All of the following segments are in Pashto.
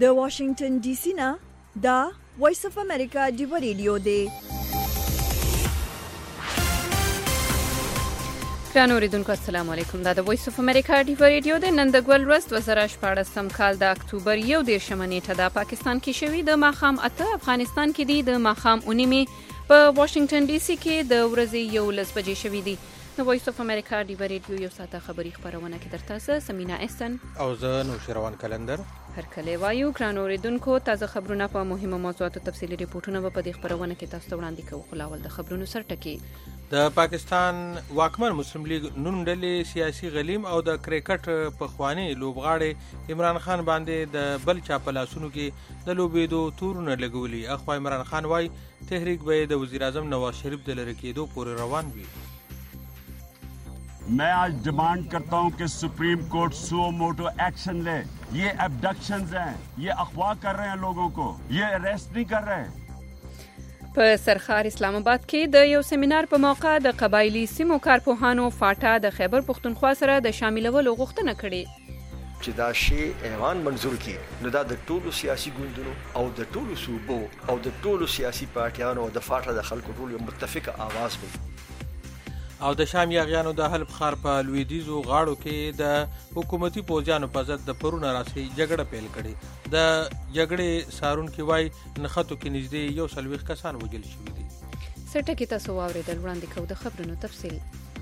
د واشنگټن ډي سي نه دا وایس اف امریکا دیو ریډیو دی. ګرانو اوریدونکو السلام علیکم. دا د وایس اف امریکا دیو ریډیو دی. نن د ګول ورځ 2014 کال د اکتوبر 1 نیټه د پاکستان کې شوی د ماخام 8 افغانستان کې دی د ماخام 19 په واشنگټن ډي سي کې د ورځې 11 بجې شوی دی. د وایس اف امریکا دیو ریډیو یو ساعته خبری خبرونه کې درته سمینا احسن او زه نوشروان کلندر هر کله وایو. ګرانو اوریدونکو تازه خبرونه په مهمه موضوعاتو تفصیلي ریپورتونه په دې خبرونه کې تاسو ته وړاندې کوو. خلاول د خبرونو سرټکی د پاکستان واکمن مسلم لیگ نون ډلې سیاسي غلیم او د کرکټ په خواني لوبغاړي عمران خان باندې د بل چا په لاسونو کې د لوبېدو تورونه لګولي. اخوا عمران خان وايي تحریک به د وزیر اعظم نواز شریف د لری کېدو پورې روان وي. मैं आज डिमांड करता हूं कि Supreme Court suo motu action ले. ये एब्डक्शंस हैं, ये अगवा कर रहे हैं लोगों को, ये अरेस्ट नहीं कर रहे. په سرخار اسلام آباد کې د یو سیمینار په موقع د قبایلی سیمو کارپوهانو فاټا د خیبر پښتونخوا سره د شاملولو غوښتنه کړې. چې دا شی ایوان منظور کی نو دا د ټولو سیاسي ګوندونو او د ټولو صوبو او د ټولو سیاسي پارټیانو او د فاټا د خلکو ټول یو متفق आवाज وي. او د شام یاغیانو د حلب ښار په لویدیزو غاړو کې د حکومتي پوځیانو په ضد د پرونه راسي جګړه پیل کړې. د جګړې سارونکي وای نخښتو کې نږدې 140 کسان وژل شوي دي. سرټکی تاسو واوریدل. وړاندې کوو د خبرونو تفصیل.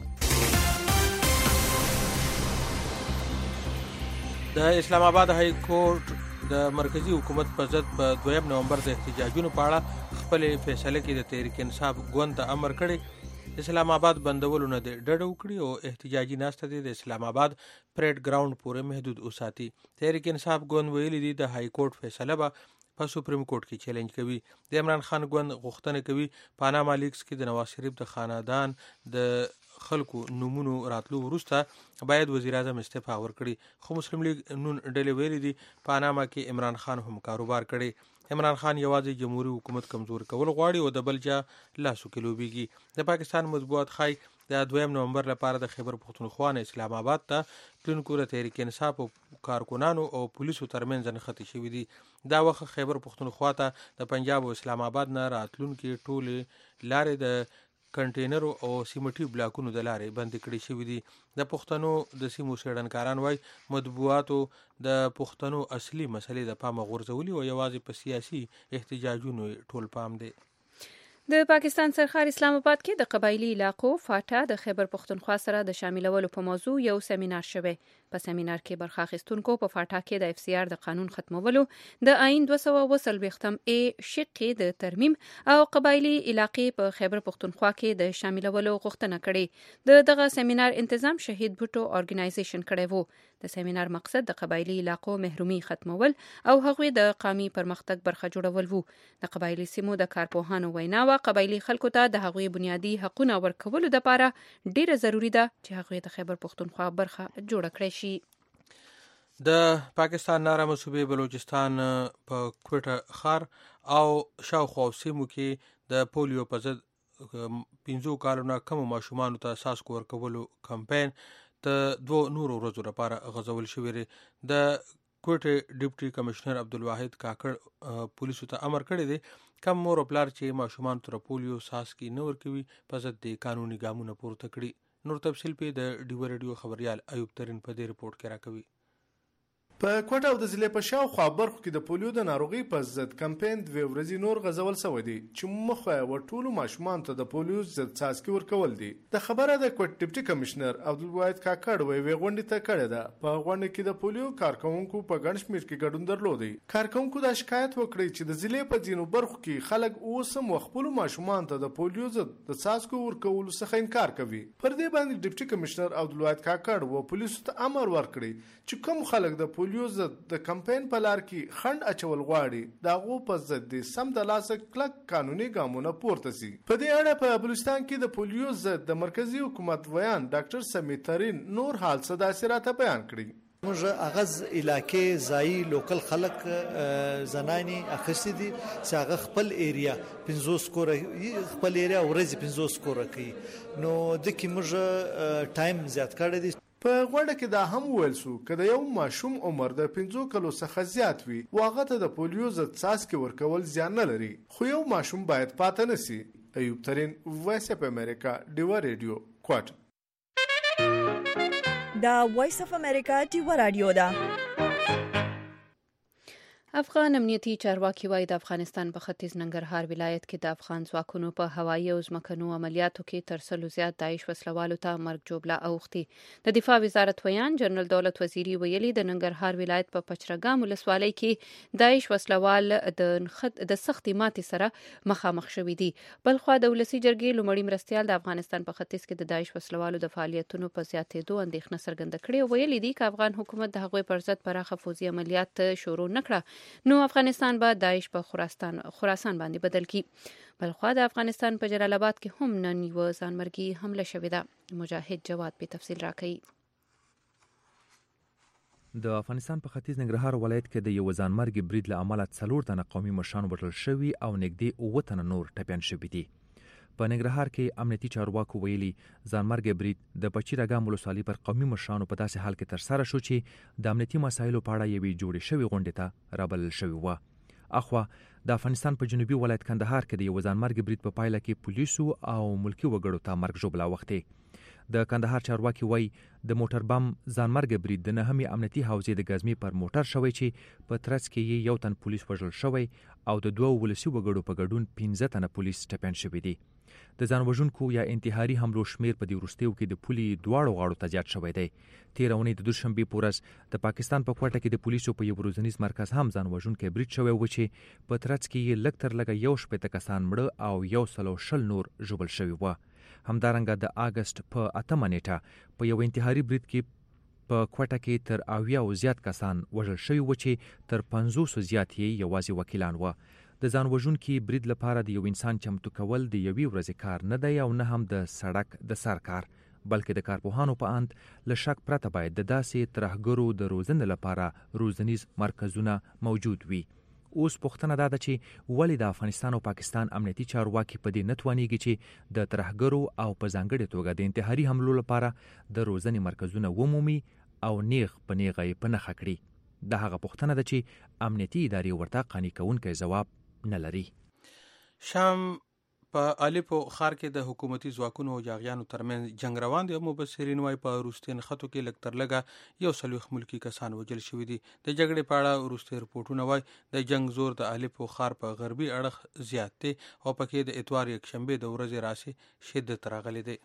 د اسلام آباد های کورټ د مرکزی حکومت په ضد په 2 نومبر د احتجاجونو په اړه خپل فیصله کې د تحریک انصاف ګوند ته امر کړی اسلام آباد بندولو نه ډډه وکړي او احتجاجي ناسته د اسلام آباد پریډ ګراوند پورې محدود وساتي. تحریک انصاف ګوند ویلي دي د های کورټ فیصله به په سپریم کورټ کې چیلنج کوي. د عمران خان ګوند غوښتنه کوي پاناما لیکس کې د نواز شریف د خاندان د خلکو نمونو راتلو وروسته باید وزیر اعظم استعفا ورکړي. خو مسلم لیگ نون ډلې ویلي دي پاناما کې عمران خان هم کاروبار کړي. عمران خان یوازې جمهوریت حکومت کمزور کول غواړي او د بلجا لاسو کې لوبيږي. د پاکستان مطبوعات خای د 2 نومبر لپاره د خیبر پښتونخوا نه اسلام آباد ته تلونکو د تحریک انصاف او کارکونانو او پولیسو ترمنځ نښتې شوې دي. دا وخت خیبر پښتونخوا ته د پنجاب او اسلام آباد نه راتلونکي ټولې لارې د کنټینرو او سیمټي بلاکونو د لارې بند کړي شوې دي. د پښتنو د سیمو څېړنکاران وايي مطبوعاتو د پښتنو اصلي مسلې د پامه غورځولي او یوازې په سیاسي احتجاجونو ټول پام دی. د پاکستان سرخار اسلام آباد کې د قبایلی علاقو فاټا د خیبر پښتونخوا سره د شاملولو په موضوع یو سیمینار شوی. په سیمینار کې برخه اخیستونکو په فاټا کې د اف سی آر د قانون ختمولو د آئین 240 ای شقې د ترمیم او قبایلی علاقې په خیبر پښتونخوا کې د شاملولو غوښتنه کړې. دغه سیمینار تنظیم شهید بوټو ارګنایزیشن کړی وو. د سیمینار مقصد د قبایلی علاقو محرومي ختمول او هغوی د قومي پرمختګ برخه جوړول وو. د قبایلی سیمو د کارپوهانو وینا و قبایلی خلکو ته د هغوی بنیادی حقوقونه ورکولو لپاره ډیره ضروری ده چې هغوی د خیبر پښتونخوا برخه جوړ کړي شي. د پاکستان نارامه صوبې بلوچستان په کوټه ښار او شاوخوا سیمو کې د پولیو په ضد 15 کالونو کم ماشومانو ته ساسکو ورکولو کمپاین ته 2 نورو ورځو لپاره غځول شوی دی. د کوټه ډیپټي کمشنر عبدالواحد کاکړ پولیسو ته امر کړی دی کم مور او پلار چې ماشومان تر پولیو ساسکي نه ورکوي په ضد د قانوني ګامونه پورته کړي. نور تفصیل په د ډیو ریډیو خبريال ایوب ترین په دې رپورت کې راکوي. په کوټه او د ضلع په شاوخوا برخو کې د پولیو د ناروغۍ په ضد کمپاین 2 ورځې نور غځول شوی دی چې مخه و ټولو ماشومان ته د پولیو ضد څاڅکي ورکول دي. د خبره د کوټ ډیپټي کمشنر عبدالواحد کاکړ وی غونډه ته کړه ده. په غونډه کې د پولیو کارکونکو په ګڼ شمېر کې ګډون درلودي. کارکونکو دا شکایت وکړي چې د ضلع په ځینو برخو کې خلک اوسم خپل ماشومان ته د پولیو ضد د څاڅکو ورکول څخه انکار کوي. پر دې باندې ډیپټي کمشنر عبدالواحد کاکړ و پولیسو ته امر ورکړي چې کوم خلک د پولیو ضد د کمپاین په لار کې خند اچول غواړي داغو په ضد د سم د لاسه کلک قانوني ګامونه پورته سي. په دې اړه په بلوچستان کې د پولیو ضد د مرکزی حکومت ویان ډاکټر سمیترین نور حال صدا سراته بیان کړی. موږ اغاز علاقې ځای لوکل خلک زنانی اخستې دي چې هغه خپل ایریا 50 سکور خپل ایریا ورځ 50 سکور کوي. نو د کی موږ ټایم زیات کړی دی په غوړه کې دا هم ویل شو که د یو ماشوم عمر د 5 کلو څخه زیات وي واغه ته د پولیو ضد څاڅکي ورکول زیان نه لري، خو یو ماشوم باید پاتې نسی. ایوب ترین، وایس اف امریکا، ډیوا ریډیو، کوټ. دا وایس اف امریکا ډیوا رادیو ده. افغان امنیتي چارواکي وایي د افغانستان په ختیځ ننګرهار ولایت کې د افغان ځواکونو په هوایي او ځمکنو عملیاتو کې تر 100 زیات داعش وسلوالو ته مرګ جوړه اوختي. د دفاع وزارت ویان جنرال دولت وزیری ویلي د ننګرهار ولایت په پچرګام ولسوالۍ کې داعش وسلوال د سختي ماتې سره مخامخ شوي دي. بلخوا د ولسی جرګې لومړی مرستیال د افغانستان په ختیځ کې د داعش وسلوالو د فعالیتونو په زیاتېدو اندېښنه څرګنده کړې او ویلي دي چې افغان حکومت د هغوی پر ضد پراخه فوزي عملیات شروع نکړه نو افغانستان به داعش په خراسان باندې بدل کی. بلخوا د افغانستان په جلال آباد کې هم نن یو ځانمرګي حمله شوې ده. مجاهد جواد په تفصیل راکړي. د افغانستان په ختیځ ننګرهار ولایت کې د یو ځانمرګي برید له امله 4 تنه قومي مشران وژل شوي او نږدې 9 تنه نور ټپیان شوي دي. په ننګرهار کې امنیتي چارواکو ویلي ځانمرګي برید د پچیرګام ولسوالۍ پر قومي مشرانو په داسې حال کې ترسره شو چې د امنیتي مسایلو په اړه یوې جوړې شوې غونډې ته رابلل شوې وه. اخوا د افغانستان په جنوبي ولایت کندهار کې د یو ځانمرګي برید په پایله کې پولیسو او ملکی وګړو ته مرګ ژوبله اوختې. د کندهار چارواکي وایي د موټر بم ځانمرګي برید د 9مې امنیتي حوزې د ګزمې پر موټر شوی چې په ترڅ کې یو تن پولیس وژل شوی او د 2 ولسی وګړو په ګډون 15 تنه پولیس ټپیان شوي دي. د ځان وژونکو یا انتحاري حملو شمیر په دې وروستیو کې د پولي دواړو غاړو ته زیات شوی دی. تېره اونۍ د دوشنبې په ورځ د پاکستان په کوټه کې د پولیسو په یو ورځنیز مرکز هم ځان وژونکی برید شوی و چې په ترڅ کې یې لږ تر لږه 180 کسان مړه او 120 نور ژوبل شوي وو. همدارنګه د اگست په 8مه نیټه په یو انتحاري برید کې په کوټه کې تر 80 او زیات کسان وژل شوي و چې تر 500 زیات یې یوازې وکیلان وو. د ځان وژونکي برید لپاره د یو انسان چمتو کول د یوې ورځې کار نه دی او نه هم د سړک د سر کار، بلکې د کارپوهانو په اند له شک پرته باید د داسې ترهګرو د روزنې لپاره روزنیز مرکزونه موجود وي. اوس پوښتنه دا ده چې ولې د افغانستان او پاکستان امنیتي چارواکي په دې نه توانیږي چې د ترهګرو او په ځانګړې توګه د انتحاري حملو لپاره د روزنې مرکزونه ومومي او نیغ په نیغه یې په نښه کړي. دا هغه پوښتنه ده چې امنیتي ادارې ورته قانع کوونکی ځواب نه لري. شام په الیپو ښار کې د حکومتي ځواکونو او یاغیانو ترمنځ جنگ روان دی. مبصرین وايي په وروستي نښتو کې لږ تر لږه 140 ملکي کسان وژل شوي دي. د جګړې په اړه وروستي رپورټونه وايي د جنگ زور د الیپو ښار په غربي اړخ زیات دی او پکې د اتوار یکشنبه د ورځې راسي شدت راغلی دی.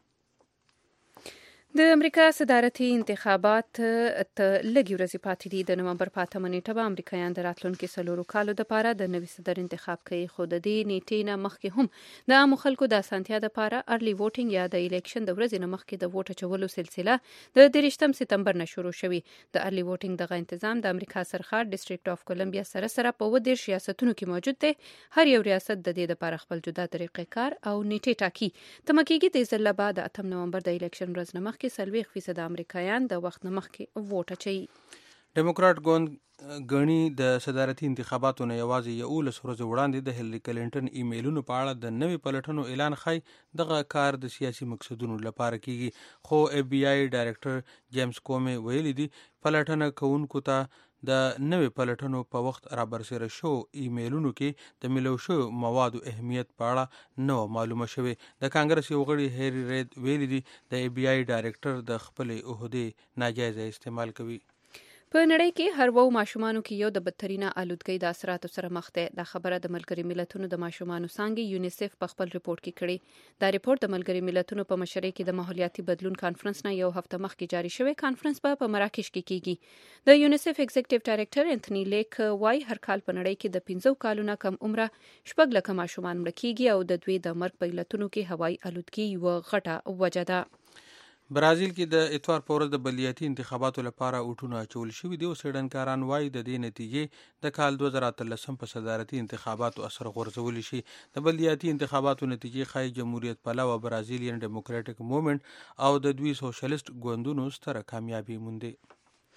د امریکا صدارتي انتخابات ته لږې ورځې پاتې دي. د نومبر په 8مه نیټه به امریکایان د راتلونکي 4 کالو دپاره د نوي صدر انتخاب کوي، خو د دې نیټې نه مخکې هم د عامو خلکو د اسانتیا دپاره ارلی ووټینګ یا د الیکشن د ورځې نه مخکې د ووټ اچولو سلسله د 23 سپتمبر نه شروع شوي. د ارلی ووټینګ دغه تنظیم د امریکا سرښار ډسټریکټ اف کولمبیا سره په 30 ریاستونو کې موجود دی. هر یو ریاست د دې لپاره خپل جدا طریقې کار او نیټې ټاکي. تمه کېږي د ځل بعد د 8 نومبر د الیکشن ورځ نه مخکې 40% امریکایان د وخت نه مخکې ووټ اچوي. ډیموکراټ ګوند غني د صدارتي انتخاباتو نه یوازې 11 ورځې وړاندې د هیلری کلینټن ایمیلونو په اړه د نوې پلټنو اعلان خای. دغه کار د سیاسي مقصدونو لپاره کیږي، خو اف بی آی ډایرکټر جیمز کومي ویلي دی پلټنه کوونکو ته د نوې پلټنو په وخت را برسېره شو ایمیلونو کې د ملو شو موادو اهمیت په اړه نو معلومه شوه. د کانګرس یو غړي هری رید ویلي دی د ای بی آی ډایرکټر د خپل عہدې ناجایز استعمال کوي. په نړۍ کې هر وو ماشومانو کې یو د بدترینه آلودګۍ د اثراتو سره مخ دی. دا خبره د ملګري ملتونو د ماشومانو څانګې یونیسف په خپل ریپورت کې کړې. دا ریپورت د ملګري ملتونو په مشرۍ کې د ماحولیاتي بدلون کانفرنس نه یو هفته مخکې جاری شوی. کانفرنس په مراکش کې کیږي. د یونیسف ایگزیکټیو ډایرکټر انټونی لیک وايي هر کال په نړۍ کې د 15 کالونو کم عمره 6 لک ماشومان مړ کیږي او د دوی د مرګ په علتونو کې هوایي آلودګي یو غټه وجه ده. برازیل کې د اتوار په ورځ د بلدیاتي انتخاباتو لپاره اوټونه اچول شوي دي او څېړنکاران وایي د دې نتیجې د کال 2013 په صدارتي انتخاباتو اثر غورځولی شي. د بلدیاتي انتخاباتو نتیجې ښایي جمهوریت پلوه برازیلین ډیموکراټیک موومنټ او د دوی سوشلیست ګوندونو ستره کامیابي موندې.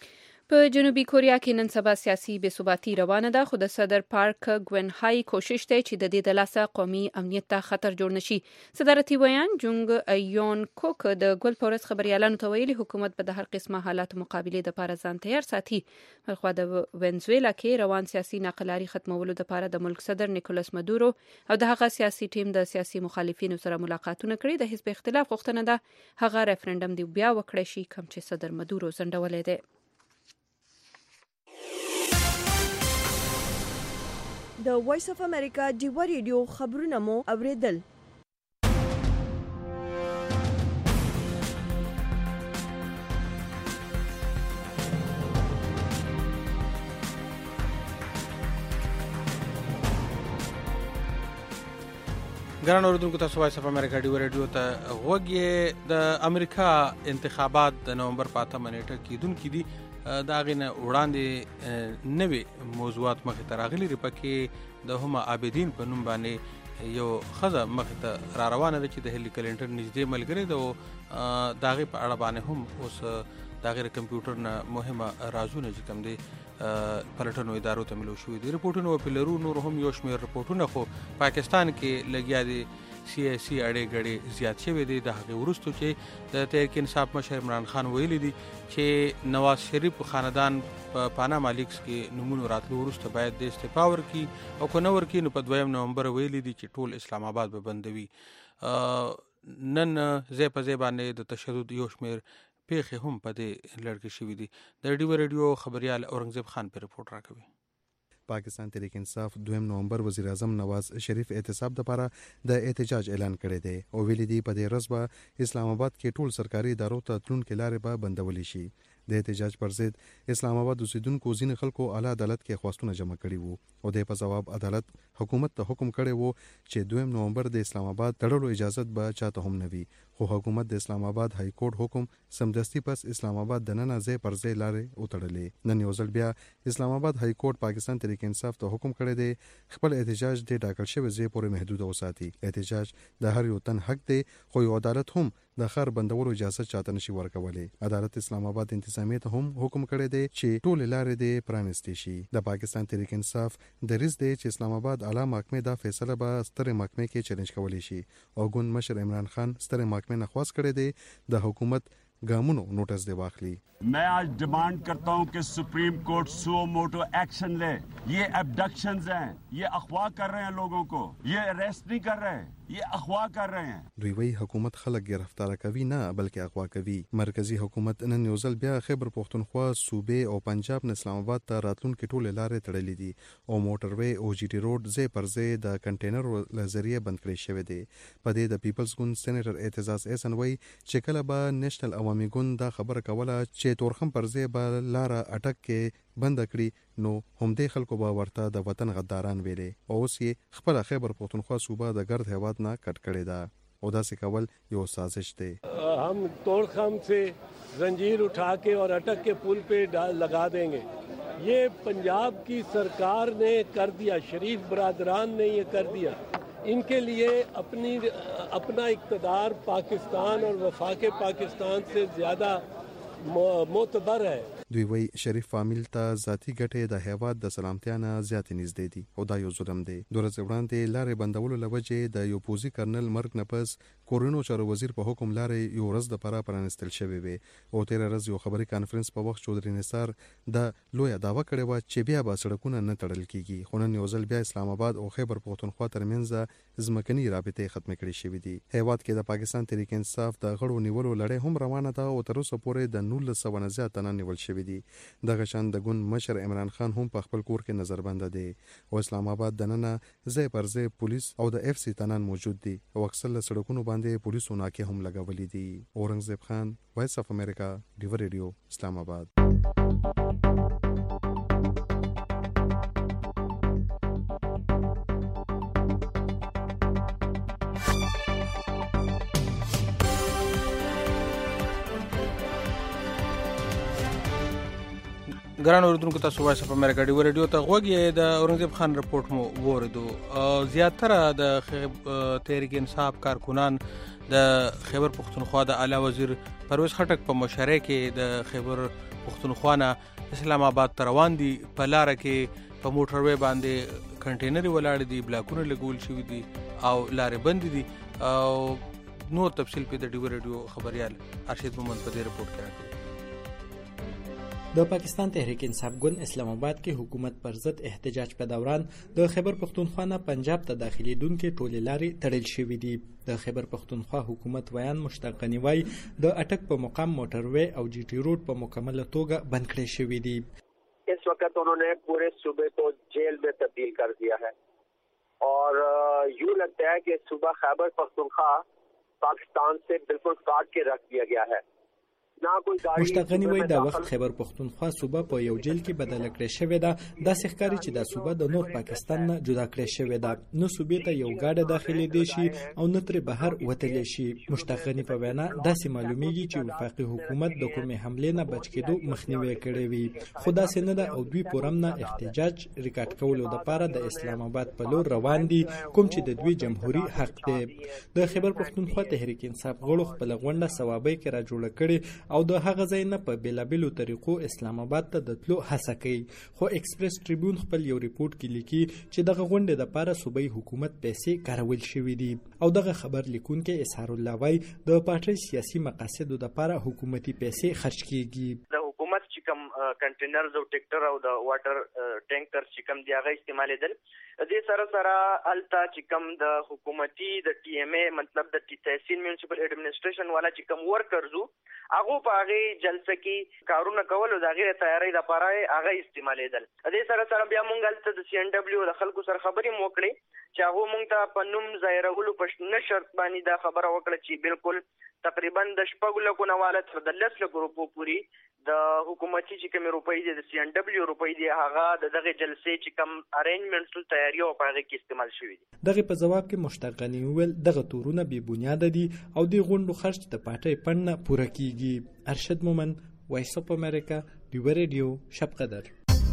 په جنوبي کوریا کې نن سبا سیاسي بېثباتي روانه ده، خو د صدر پارک ګون های کوشش دی چې د دې د لاسه قومي امنیت ته خطر جوړ نشي. صدارتي ویان جونګ ایون کوک د ګل پورس خبريالانو ته ویلي حکومت به د هر قسمه حالاتو مقابله لپاره ځان تیار ساتي. بلخوا د وینزویلا کې روان سیاسي ناقلاري ختمولو لپاره د ملک صدر نیکولاس مادورو او د هغه سیاسي ټیم د سیاسي مخالفینو سره ملاقاتونه کړي. د حزب اختلاف غوښتنه ده هغه ریفرندم دی بیا وکړي شي کوم چې صدر مادورو ځنډولې ده. د وایس اف امریکا ډیوا ریډیو خبرونه مو اوریدل. ګران اوریدونکو تاسو وایس اف امریکا ډیوا ریډیو ته غوږی. د امریکا انتخابات د نومبر په 8 نیټه کېدونکي دي. دا غینه وړاندې نوې موضوعات مخې ته راغلي لري. پکې د هما عابدین په نوم باندې یو خزه مخې ته را روانه ده چې د هیلي کلینټن نږدې ملګری ده او د هغې په اړه باندې هم اوس د هغې کمپیوټر نه مهمه رازونه چې کوم دی پلټنو ادارو ته ملو شوي دي. رپورټونه په لرو نور هم یو شمېر رپورټونه خو پاکستان کې لګیا دي سیاسي اړې ګړې زیات شوي دي. د هغې وروستو چې د تحریک انصاف مشر عمران خان ویلي دي چې نواز شریف خاندان په پاناما لیکس کې نمونو راتلو وروسته باید د استعفا ورکړي او که نه ورکړي نو په 2 نومبر ویلي دي چې ټول اسلام آباد به بندوي. نن ځای په ځای باندې د تشدد یو شمېر پیښې هم په دې لړ کې شوي دي. د ډیوا ریډیو خبريال اورنګزیب خان په رپورټ راکوي. پاکستان تحریک انصاف 2 نومبر وزیر اعظم نواز شریف احتساب لپاره د احتجاج اعلان کړی دی او ویلي دی په دې ورځ به اسلام آباد کې ټول سرکاري ادارو ته تلونکي لارې به بندولې شي. د احتجاج پر ضد اسلام آباد اوسیدونکو ځینې خلکو اعلی عدالت کې خواستونه جمع کړي وو او د په جواب عدالت حکومت ته حکم کړی وو چې 2 نومبر د اسلام آباد تړلو اجازه به چاته هم نه وي. خو حکومت د اسلام آباد های کورټ حکم سمدستي پس اسلام آباد د نن ځای پر ځای لارې وتړلې. نن یو ځل بیا اسلام آباد های کورټ پاکستان تحریک انصاف ته حکم کړی دی خپل احتجاج د ټاکل شوی ځای پورې محدود وساتي. احتجاج د هر یو تن حق دی خو یو عدالت هم د خار بندولو اجازه چاته نشي ورکولای. عدالت اسلام آباد انتظامیه ته هم حکم کړی دی چې ټول لارې د پرانستې شي. د پاکستان تحریک انصاف د ریس دی چې اسلام آباد اعلی محکمه دا فیصله به ستر محکمه کې چیلنج کولی شي او ګوند مشر عمران خان ستر محکمه نه خواست کړی دی د حکومت गामुनो नोटिस दे वाखली. मैं आज डिमांड करता हूं कि Supreme Court suo motu action ले. ये एब्डक्शंस हैं, ये अगवा कर रहे हैं लोगों को, ये अरेस्ट नहीं कर रहे, ये अगवा कर रहे हैं. دوی وی حکومت خلک گرفتار کوي نه بلکې اغوا کوي. مرکزی حکومت نن یو ځل بیا خیبر پختونخوا صوبې او پنجاب نه اسلام آباد ته راتلونکي ټول لارې تړلې دي او موټروي او جی ټي روډ ځای پر ځای د کنټینر لزریه بند کړی شوی دی. په دې د پیپلز ګوند سېنیټر اعتزاز احسن وی چې کله به نېشنل عوامي ګوند دا خبره کوله چې تورخم پر ځای به لاره اٹک کې بند کړي نو همدې خلکو به ورته د وطن غداران ویلې او اوس یې خپل خیبر پختونخوا صوبه د ګرد هیواد نه کټ کړی دا او داسې کول یو سازش دی. हम तोड़खम से जंजीर उठा के और अटक के पुल पे लगा देंगे. ये पंजाब की सरकार ने कर दिया, शरीफ बरादरान ने ये कर दिया. इनके लिए अपना इक़्तिदार पाकिस्तान और वफाक पाकिस्तान से ज़्यादा मोतबर है. دوی وی شریف فامیل ته ذاتی ګټې د هیواد د سلامتیا نه زیات نږدې دي او دا یو ظلم دی. د ورځې وړاندې لارې بندولو لوجې د یو پوزي کرنل مرګ نه پس کورونو چارو وزیر په حکم لارې یو ورځ د پاره پرانستل شوی وي او تیر ورځ یو خبري کانفرنس په وخت چودري نثار د لوی داوا کړی و چې بیا به سړکونه نه تړل کیږي. خو نن یو ځل بیا اسلام آباد او خیبر پختونخوا ترمنځ ځمکني رابطې ختم کړي شوې دي. هیواد کې د پاکستان تحریک انصاف د غړو نیولو لړۍ هم روانه ده او تر اوسه پورې د 1900 نه زیات تنه نیول شوی دي. دغه شان د ګوند مشر عمران خان هم په خپل کور کې نظربند دي او اسلام آباد د نن ځای پر ځای پولیس او د اف سی تنان موجود دي او اکثر له سړکونو باندې پولیسو ناکې هم لګولې دي. اورنګزیب خان، وایس اف امریکا، ډیوا ریډیو، اسلام آباد. ګران اوریدونکو تاسو وایس اف امریکا ډیوا ریډیو ته غوږی. د اورنګزیب خان رپورټ مو وریدو. زیاتره د تحریک انصاف کارکنان د خیبر پختونخوا د اعلی وزیر پرویز خټک په مشرۍ کې د خیبر پختونخوا نه اسلام آباد ته روان دي. په لاره کې په موټروي باندې کنټینر ولاړ دي، بلاکونه لګول شوي دي او لارې بند دي. او نور تفصیل په د ډیو ریډیو خبريال ارشد محمد په دې رپورټ کې راغلی. د پاکستان تحریک انصاف ګوند اسلام آباد کې حکومت پر ضد احتجاج په دوران د خیبر پختونخوا نه پنجاب ته داخليدونکو ټولې لارې تړل شوې دي. د خیبر پختونخوا حکومت ویان مشتاق غنی وای د اټک په مقام موټروي او جی ټی روډ په مکمل توګه بند کړی شوې دي. इस वक्त उन्होंने पूरे सूबे को जेल में तब्दील कर दिया है और यूँ लगता है कि सूबा खैबर पख्तूनख्वा पाकिस्तान से बिल्कुल काट के रख दिया गया है. مشتاق غنی وای دا وخت خیبر پختونخوا صوبه په یو جیل کې بدل کړی شوې ده. د ښکاری چې دا صوبه د نور پاکستان نه جدا کړی شوې ده، نو صوبې ته یو گاډه داخلي دي شي او نه تر بهر وتلی شي. مشتاق غنی په وینا داسې معلومیږي چې وفاقي حکومت د کومې حمله نه بچ کېدو مخنیوي کړی وي، خو دا څنګه ده او دوی پورم نه احتجاج ریکارډ کولو لپاره د اسلام آباد په لور روان دي، کوم چې د دوی جمهوریت حق دی. د خیبر پختونخوا تحریک انصاف غړو خپل غونډه ثوابي کې را جوړ کړي او د هغه ځای نه په بیلابیلو طریقو اسلام آباد ته د تلو هڅه کوي. خو ایکسپریس ټریبیون خپل یو ریپورت کې لیکي چې دغه غونډې د پاره صوبایي حکومت پیسې کارول شوې دي او دغه خبر لیکونکي اسحار الله وای د پارټي سیاسي مقاصدو د پاره حکومتي پیسې خرج کیږي. د حکومت چې کوم کنټینرز او ټریکټر او د واټر ټینکر چې کوم دی هغه استعمالېدل. دې سره التا چې کوم د حکومتي د ټي ام ای مطلب د تحصیل میونسپل ایڈمنسټریشن والا چې کوم ورکرزو هغه په هغه جلسه کې کارونه کول او د هغه تیاری لپاره هغه استعمالېدل. دې سره بیا مونږ ته د سی ان ډبلیو د خلکو سره خبرې موکړې چې هغه مونږ ته په نوم ظاهرولو په نه شرط باندې دا خبره وکړه چې بالکل تقریبا د 6 لکو نه والا تر د 10 لکو روپو پوری د حکومتي چې کوم روپۍ دي د سی ان ډبلیو روپۍ دي هغه دغه جلسې چې کوم ارینجمنټس تیاری او په هغه کې استعمال شوی دي. دغه په جواب کې مشتاق غنی ویل دغه تورونه بې بنیاد دي او د غونډو خرج د پټۍ پنه پوره کیږي. ارشد مومن، وایس اف امریکا، ډیو ریډیو، شب قدر.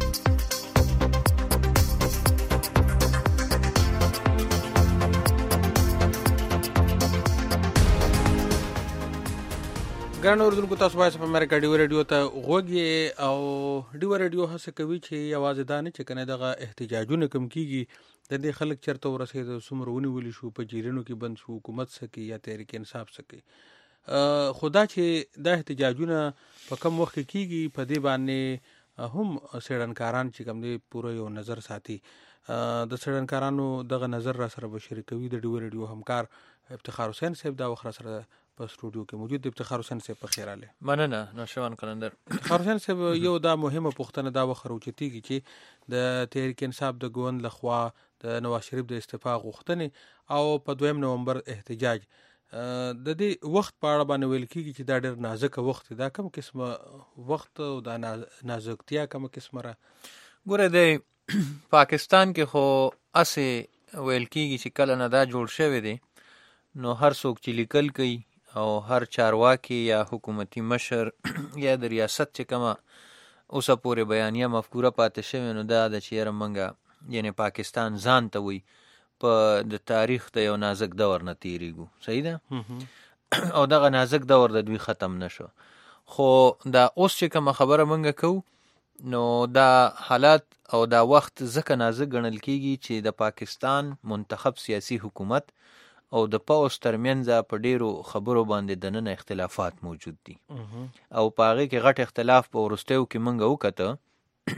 ګران اوردونکو، تاسو وایس اف امریکا ډیو ریډیو ته غوږی او ډیو ریډیو هڅه کوي چې یوازې دا نه چې کنه دغه احتجاجونه کم کیږي، د دې خلک چرته ورسېد څومره ونیول شو په جیلونو کې بند شو، حکومت سکی یا تحریک انصاف سکی. خدا چې دا احتجاجونه په کم وخت کېږي په دې باندې هم سړنکاران چې کوم دی پوره یو نظر ساتي. د سړنکارانو دغه نظر را سره به شریکوي د ډیو ریډیو همکار افتخار حسین صاحب دا وخت سره په سټوډیو کې موجود. افتخار حسین صاحب په خیر اله. مننه نوشوان قلندر. افتخار حسین صاحب یو دا مهمه پوښتنه دا وخروچتيږي چې د تحریک انصاف د ګوند لخوا د نواز شریف د استعفا غوښتنې او په 2 نومبر احتجاج د دې وخت په اړه باندې ویل کیږي چې دا ډېر نازک وخت دا کوم قسمه وخت او دا نازکتیا کوم قسمه را ګوره د پاکستان کې خو اسه ویل کیږي چې کله نه دا جوړ شوی دی نو هر څوک چې لیکل کوي او هر چارواکي یا حکومتي مشر یا د ریاست چې کومه اوسه پورې بیانیه مفکوره پاتې شوی نو دا د چیرې منګه یعنی پاکستان ځان ته وي په د تاریخ ته یو نازک دور نه تیریږو. صحیح ده او دغه نازک دور د دوی ختم نشو. خو دا اوس چې کومه خبره منګه کوو نو دا حالات او دا وخت ځکه نازک ګڼل کیږي چې د پاکستان منتخب سیاسي حکومت او د پاوس ترمنځ په ډیرو خبرو باندې د نن اختلافات موجود دي او په هغه کې غټ اختلاف په ورستیو کې منګه وکړه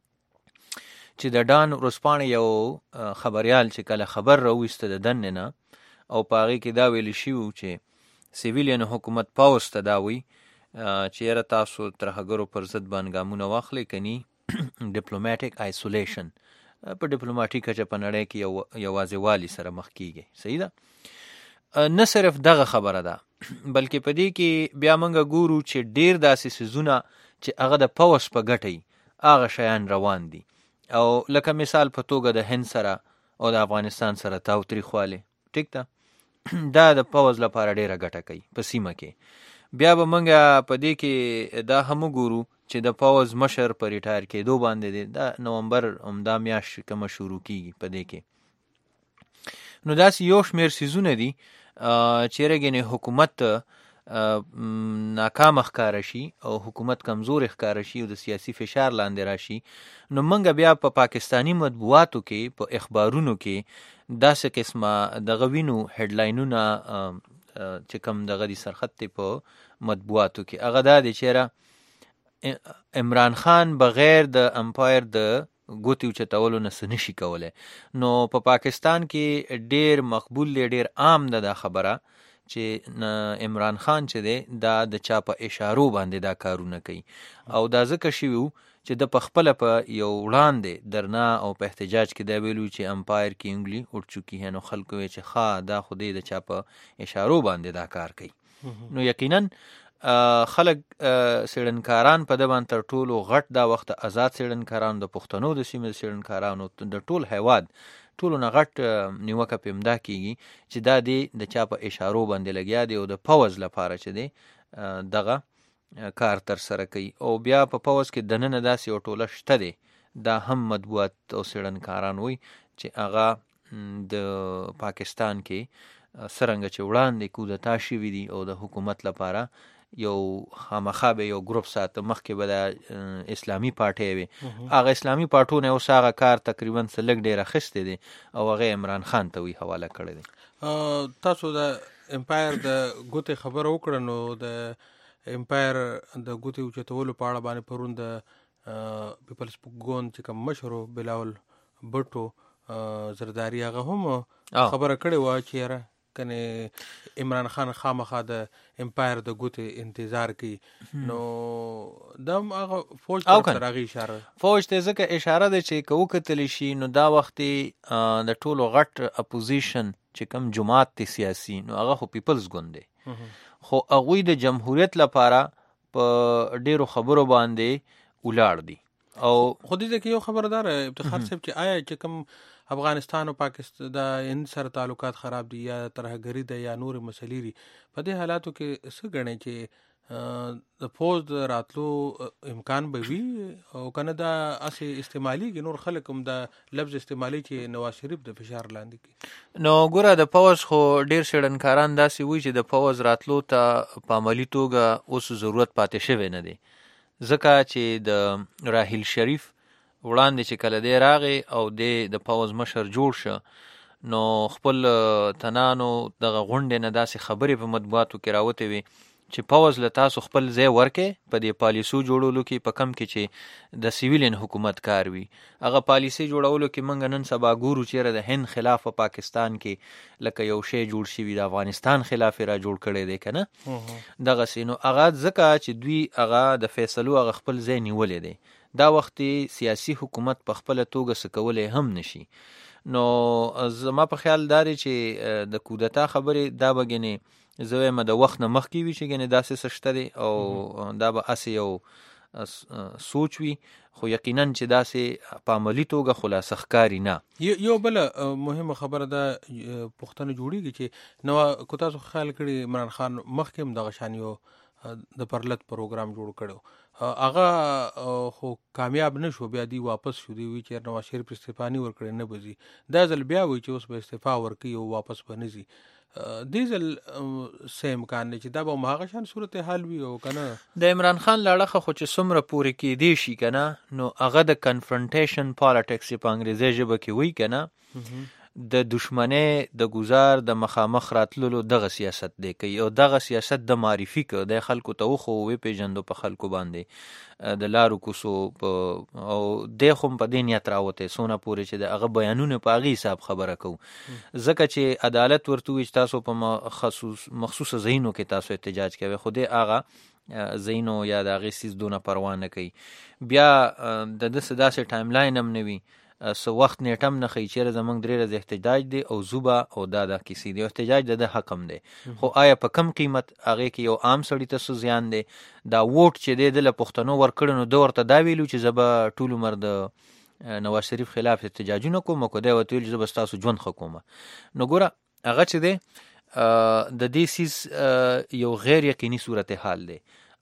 چې د ډان ورسپانې یو خبريال چې کله خبر راوېسته د دن نه او په هغه کې دا ویل شي چې سیویلین حکومت پاوس ته دا وی چې را تاسو ترهګرو پر ضد باندې ګامونه واخلئ کني ډیپلوماټیک آیسولیشن په ډیپلوماټیک چې په نړۍ کې یوازې والی سره مخ کیږي. صحیح ده. نه صرف دغه خبره ده بلکې په دې کې بیا موږ ګورو چې ډیر داسې سيزونه چې هغه د پاوس په ګټي هغه شیان روان دي او لکه مثال په توګه د هند سره او د افغانستان سره تاوتریخواله ټیک ده دا د پاوس لپاره ډیره ګټه کوي په سیمه کې. بیا به موږ په دې کې دا هم ګورو چې د پاوس مشر پر ریټایر کېدو باندې د نومبر همدا میاشت کوم شروع کیږي په دې کې نو داسې یو شمیر سيزونه دي چیرې ګنې حکومت ناکام ښکار شي او حکومت کمزور ښکار شي او د سیاسي فشار لاندې راشي، نو موږ بیا په پاکستانی مطبوعاتو کې په اخبارونو کې داسې قسمه دغه وینو هډلاینونه چې کوم دغه دي سرخط په مطبوعاتو کې، هغه دا دی چې عمران خان بغیر د امپایر د ګوتې اوچتولو نه څه نشي کولی. نو په پاکستان کې ډیر مقبول دی، ډیر عام ده دا خبره چې عمران خان چې دی دا د چا په اشارو باندې دا کارونه کوي، او دا ځکه شوي وو چې د پخپله په یو وړاندې درنا او په احتجاج کې دا ویلو چې امپایر کې انګلی اټ چوکي ہے، نو خلکو وی چې ښه دا خو دی د چا په اشارو باندې دا کار کوي. نو یقینا خلک څېړنکاران په ده باندې تر ټولو غټ دا وخت آزاد څېړنکاران د پښتنو د سیمې څېړنکارانو د ټول هیواد ټولو نه غټ نیوکه په امدا کېږي چې دا دی د چا په اشارو باندې لګیا دی او د پوځ لپاره چې دی دغه کار تر سره کوي. او بیا په پوځ کې دننه داسې یو ټوله شته دی، دا هم مطبوعات او څېړنکاران وایي چې هغه د پاکستان کې څرنګه چې وړاندې کودتا شوي دي او د حکومت لپاره یو خامخا به یو ګروپ ساته، مخکې به د اسلامي پارټۍ وي، هغه اسلامي پارټونه اوس هغه کار تقریبا څه لږ ډېر اخیستی دی او هغه عمران خان ته وی حواله کړی دی. تاسو د امپایر د ګوتې خبره وکړه، نو د امپایر د ګوتې اوچتولو په اړه باندې پرون د پیپلز ګوند چې کوم مشر بلاول بټو زرداری هغه هم خبره کړې وه چې یاره کنه عمران خان خامخا د امپایر د ګوتې انتظار کوي. نو دا هغه فوج ته راغی اشاره، فوج ته ځکه اشاره ده چې که وکتلی شي نو دا وختې د ټولو غټ اپوزیشن چې کوم جماعت دی سیاسي، نو هغه خو پیپلز ګوند دی، خو هغوی د جمهوریت لپاره په ډیرو خبرو باندې ولاړ دي. او خو دې کې یو خبردار افتخار صاحب چې آیا چې کوم افغانستان او پاکستان د هند سره تعلقات خراب دي یا ترهګري ده یا نور مسلې دي، په دې حالاتو کې څه ګڼئ چې د فوج د راتلو امکان به وي او کنه دا اسې استعمالېږي نور خلک هم دا لفظ استعمالي چې نواز شریف د فشار لاندې کړي؟ نو ګوره د فوج خو ډېر څېړنکاران داسې وایي چې د فوج راتلو ته په عملي توګه اوس ضرورت پاتې شوی نه دی، ځکه چې د راحیل شریف وړاندې چې کله دی راغی او د فوج مشر جوړ شه، نو خپل تنانو دغه غونډې نه داسې خبرې په مطبوعاتو کې راوتې وي چې فوج له تاسو خپل ځای ورکې په دې پالیسو جوړولو کې، په کم کې چې د سیویلین حکومت کار وي، هغه پالیسي جوړولو کې موږ نن سبا ګورو چیرې د هند خلاف په پاکستان کې لکه یو شی جوړ شوي د افغانستان خلاف را جوړ کړی دی که نه دغسې. نو هغه ځکه چې دوی هغه د فیصلو هغه خپل ځای نیولی دی، دا وختې سیاسي حکومت په خپله توګه څه کولی هم نشي. نو زما په خیال دا دی چې د کودتا خبرې دا به ګنې زه وایم د وخت نه مخکې وي چې ګنې داسې څه شته دی او دا به هسې یو سوچ وي، خو یقینا چې داسې په عملي توګه خلاصه ښکاري نه. یو بله مهمه خبره ده پوښتنه جوړېږي چې نو که تاسو خیال کړي عمران خان مخکې هم دغه شان یو د پرلط پروګرام جوړ کړو، هغه خو کامیاب نه شو، بیا دی واپس شو، دی وی چې نواز شریف استعفا نه ورکړي نه بځي، دا ځل بیا وی چې اوس به استعفا ورکړي او واپس به نه ځي، دې ځل څه امکان دی چې دا به هماغه شان صورتحال وي او که نه د عمران خان له اړخه خو چې څومره پورې کېدی شي که نه، نو هغه د کنفرنټیشن پالیټکس چې په انګریزي ژبه کې وایي که نه، د دشمنۍ د گزار د مخامخ راتللو دغه سیاست دی کوي او دغه سیاست د معرفي که د خلکو ته وخو وپېژندو په خلکو باندې د لارو کوڅو او دی خو په دې نیت راوتی څونه پورې چې د هغه بیانونه په هغې حساب خبره کوو، ځکه چې عدالت ورته وایي چې تاسو په مخصوصه ځایونو کې تاسو احتجاج کوئ، خو دی هغه ځایونو یا د هغې څیز دونه پروا نه کوي. بیا د ده څه داسې ټایم لاین هم نه وي، څه وخت نیټه هم نه ښیي چېرې زموږ 3 ورځې احتجاج دی او زوبه او دا کیسې دی، احتجاج د ده حق هم دی، خو آیا په کم قیمت هغې کې یو عام سړي ته څه زیان دی؟ دا ووټ چې دی د له پښتنو ورکړی نو ده ورته دا ویلو چې زه به ټول عمر د نواز شریف خلاف احتجاجونه کوم او که دی ورته ویل چې زه به ستاسو ژوند ښه کوم. نو ګوره هغه چې دی د دې سیز یو غیر یقیني صورتحال دی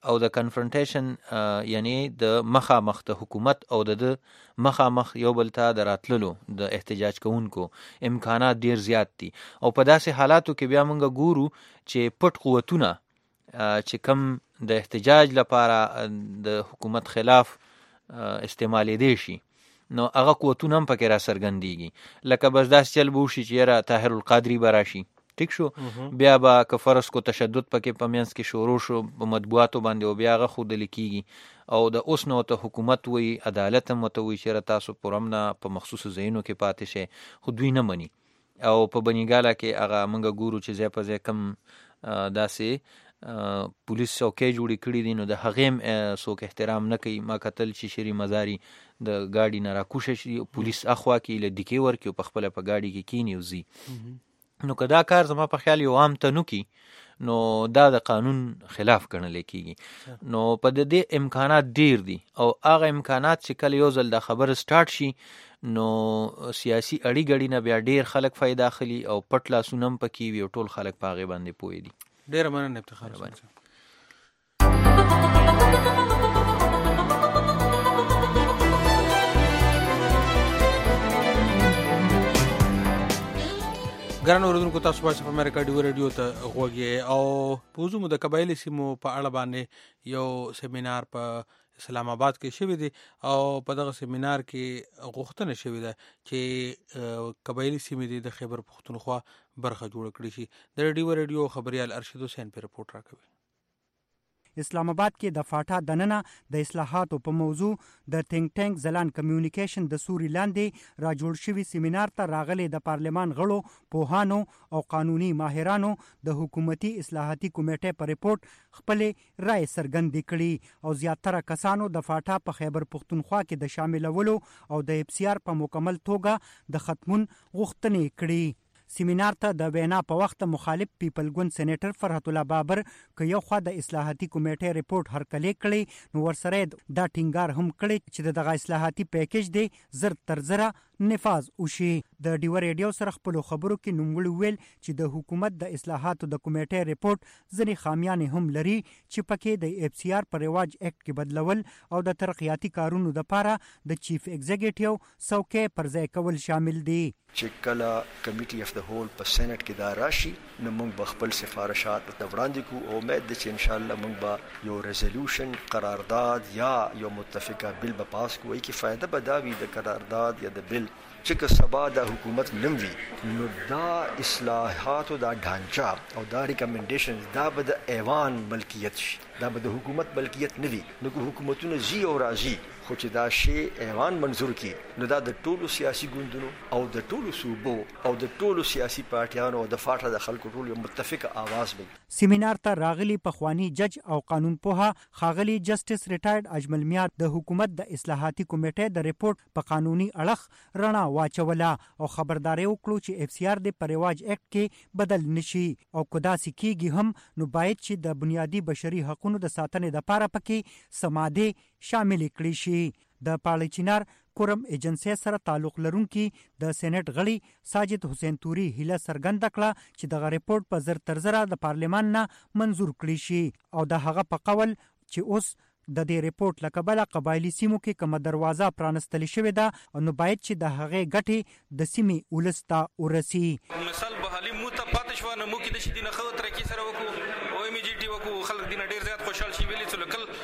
او د کنفرنټیشن یعنی د مخامخ د حکومت او د مخامخ یو بل ته د راتللو د احتجاج کوونکو امکانات ډیر زیات دي او په داسې حالاتو کې بیا موږ ګورو چې پټ قوتونه چې کم د احتجاج لپاره د حکومت خلاف استعمالي دي شي نو هغه قوتونه هم پکې را څرګندېږي لکه بس داسې چل به وشي چې یاره طاهر القادري به راشي ټیک شو بیا به که فرض کو تشدد پکې په منځ کې شروع شو په مطبوعاتو باندې او بیا هغه ښودل کېږي او د اوس نو ته حکومت وایي عدالت هم ورته وایي چې تاسو پر امنه په مخصوصو ځایونو کې پاتې شئ خو دوی نه مني او په بنیګاله کې هغه موږ ګورو چې ځای په ځای کم داسې پولیس څوکۍ جوړې کړي دي نو د هغې هم څوک احترام نه کوي ما کتل چې شری مزاري د ګاډي نه راکوشه شي پولیس اخوا کې له دیکې ورکړي او په خپله په ګاډي کې کیني او ځي نو که دا کار زما په خیال یو عام ته نو کی نو دا د قانون خلاف ګڼل کېږي نو په دې امکانات ډیر دي او هغه امکانات چې کله یو ځل د خبر سٹارټ شي نو سیاسي اړی ګړی نه بیا ډیر خلک فائدہ اخلي او پټ لاسونه هم پکې وي او ټول خلک په هغې باندې پوهې دي ډیر مننه افتخار باندې ګران اوریدونکو تاسو په امریکا ډیو ریډیو ته غوږی او پوزو مو د قبایلی سیمو په اړه باندې یو سیمینار په اسلام آباد کې شوی دی او په دغه سیمینار کې غوښتنه شوې ده چې قبایلی سیمې د خیبر پختونخوا برخه جوړ کړي شي د ریډیو خبريال ارشد حسین په رپورت راکوي اسلام آباد کې د فاټا دننه د اصلاحاتو په موضوع د تینک ټانک زلان کمیونیکیشن د سوري لاندې را جوړ شوی سیمینار ته راغلي د پارلمان غړو پوهانو او قانوني ماهرانو د حکومتي اصلاحاتي کمیټې په ریپورت خپل رائے څرګندې کړي او زیاتره کسانو د فاټا په خیبر پختونخوا کې د شاملولو او د FCR په مکمل توګه د ختمون غوښتنې کړي سیمینار ته د وینا په وخت مخالف پیپل ګوند سېنیټر فرحت الله بابر که یو خوا د اصلاحاتي کمیټې ریپورت هرکلی کړی نو ورسره دا ټینګار هم کړی چې دغه اصلاحاتي پیکیج دی زر تر زره نفاذ وشي د ډیو ریډیو سره خپل خبرو کې نوموړي ویل چې د حکومت د اصلاحاتو د کمیټې ریپورت ځینې خامیانې هم لري چې پکې د FCR پر رواج اکټ کې بدلول او د ترقیاتي کارونو لپاره د چیف ایگزیکټیو څوکۍ پر ځای کول شامل دي چې کله کمیټي اف د هول په سېنات کې دا راشي نو موږ به خپل سفارشات ته وړاندې کوو او امید ده چې ان شاء الله موږ به یو ریزولوشن قرارداد یا یو متفقه بل به پاس کوو چې فائدہ به دا وي د قرارداد یا د بل چې که سبا د حکومت نموي نو دا اصلاحاتو دا ډانچه او دا ریکمنډیشن دا به د ایوان ملکیت شي دا به د حکومت ملکیت نه وي نو که حکومتونه زی او راځي خو چې دا شی ایوان منظور کړي نو دا د ټولو سیاسي ګوندونو او د ټولو صوبو او د ټولو سیاسي پارټیانو او د فاټا د خلکو ټول یو متفقه आवाज وي سیمینار ته راغلي پخوانی جج او قانون پوها خاغلی جسټس ریټایرډ اجمل میار د حکومت د اصلاحاتي کمیټې د ریپورت په قانوني اړخ رڼا واچوله او خبرداري وکړو چې FCR د پرواج اکټ کې بدل نشي او کدا سکیږي هم نو باید چې د بنیادی بشري حقوقو د ساتنې لپاره پکې سماده شامل کړي شي د پالیچینار کورم ایجنسی سره تعلق لرونکي د سېنات غړي ساجد حسین توري هیله څرګنده کړه چې دغه ریپورت په زر تر زره د پارلمان نه منظور کړي شي او د هغه په قول چې اوس د دې ریپورت لکبله قبایلی سیمو کې کومه دروازه پرانستل شوې ده نو باید چې د هغې ګټې د سیمې ولستا ورسي مثال به حالي مو ته پاتې شو نو مو کې د شي دینه خو ترقی سره وکړو او ایمیډیټي وکړو خلک دینه ډیر زیات خوشحال شي ویلي چې لوکل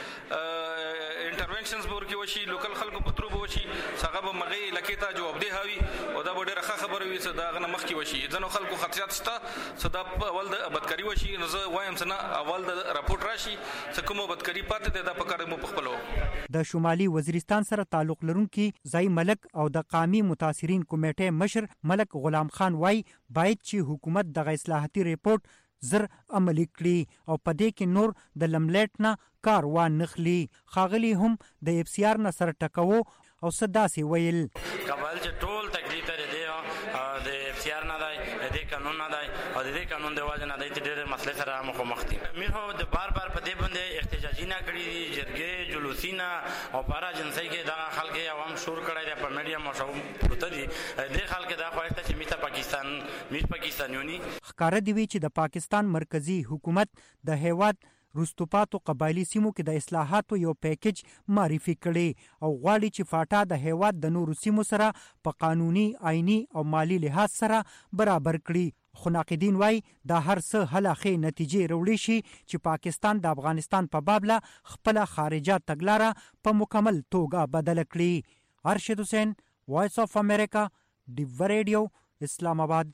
انټرونشنز به ورکې وشي لوکل خلکو په ترو به وشي هغه به مغې علاقې ته جوابدeh هوي او دا به ډېره ښه خبره وي چې دا هغه نه مخکې وشي ځینو خلکو خدشات شته چې دا اول د بدکاري وشي نو زه وایم چې نه اول د راپورټ راشي چې کومه بدکاري پاتې ده دا په کار مو په خپلو د شمالي وزیرستان سره تعلق لرونکي ځای ملک او د قامي متاثرین کمیټې مشر ملک غلام خان وای باید چې حکومت د اصلاحاتي ریپورت زر عملی کړي او په دې کې نور د لملیټ نه کار وانخلي خاغلی هم د FCR نه سره ټکوو او صداسي ویل قبل چې ټول تکلیف لري د FCR نه دی د قانون نه دی او د قانون د واجب نه دی چې ډېر مسلې سره مخ دي مې د بار په دې باندې احتجاجي نه کړی دي جرګې جلوسینا او پارا جنسي کې دا خلک عوام شور کړی دی په میډیا مو شو پروت دي د خلک دا خوښته چې میته پاکستانیونی ښکار دی چې د پاکستان مرکزی حکومت د هیواد وروسته پاتو قبایلي سیمو کې د اصلاحاتو یو پیکج معرفي کړي او غواړي چې فاټا د هیواد د نورو سیمو سره په قانوني، آئینی او مالی لحاظ سره برابر کړي. خو ناقدین وایي دا هر څه هلاخې نتیجې راوړي شي چې پاکستان د افغانستان په بابله خپله خارجه تګلاره په مکمل توګه بدله کړي. ارشد حسین، وایس آف امریکا، ډیو ریډیو، اسلام آباد.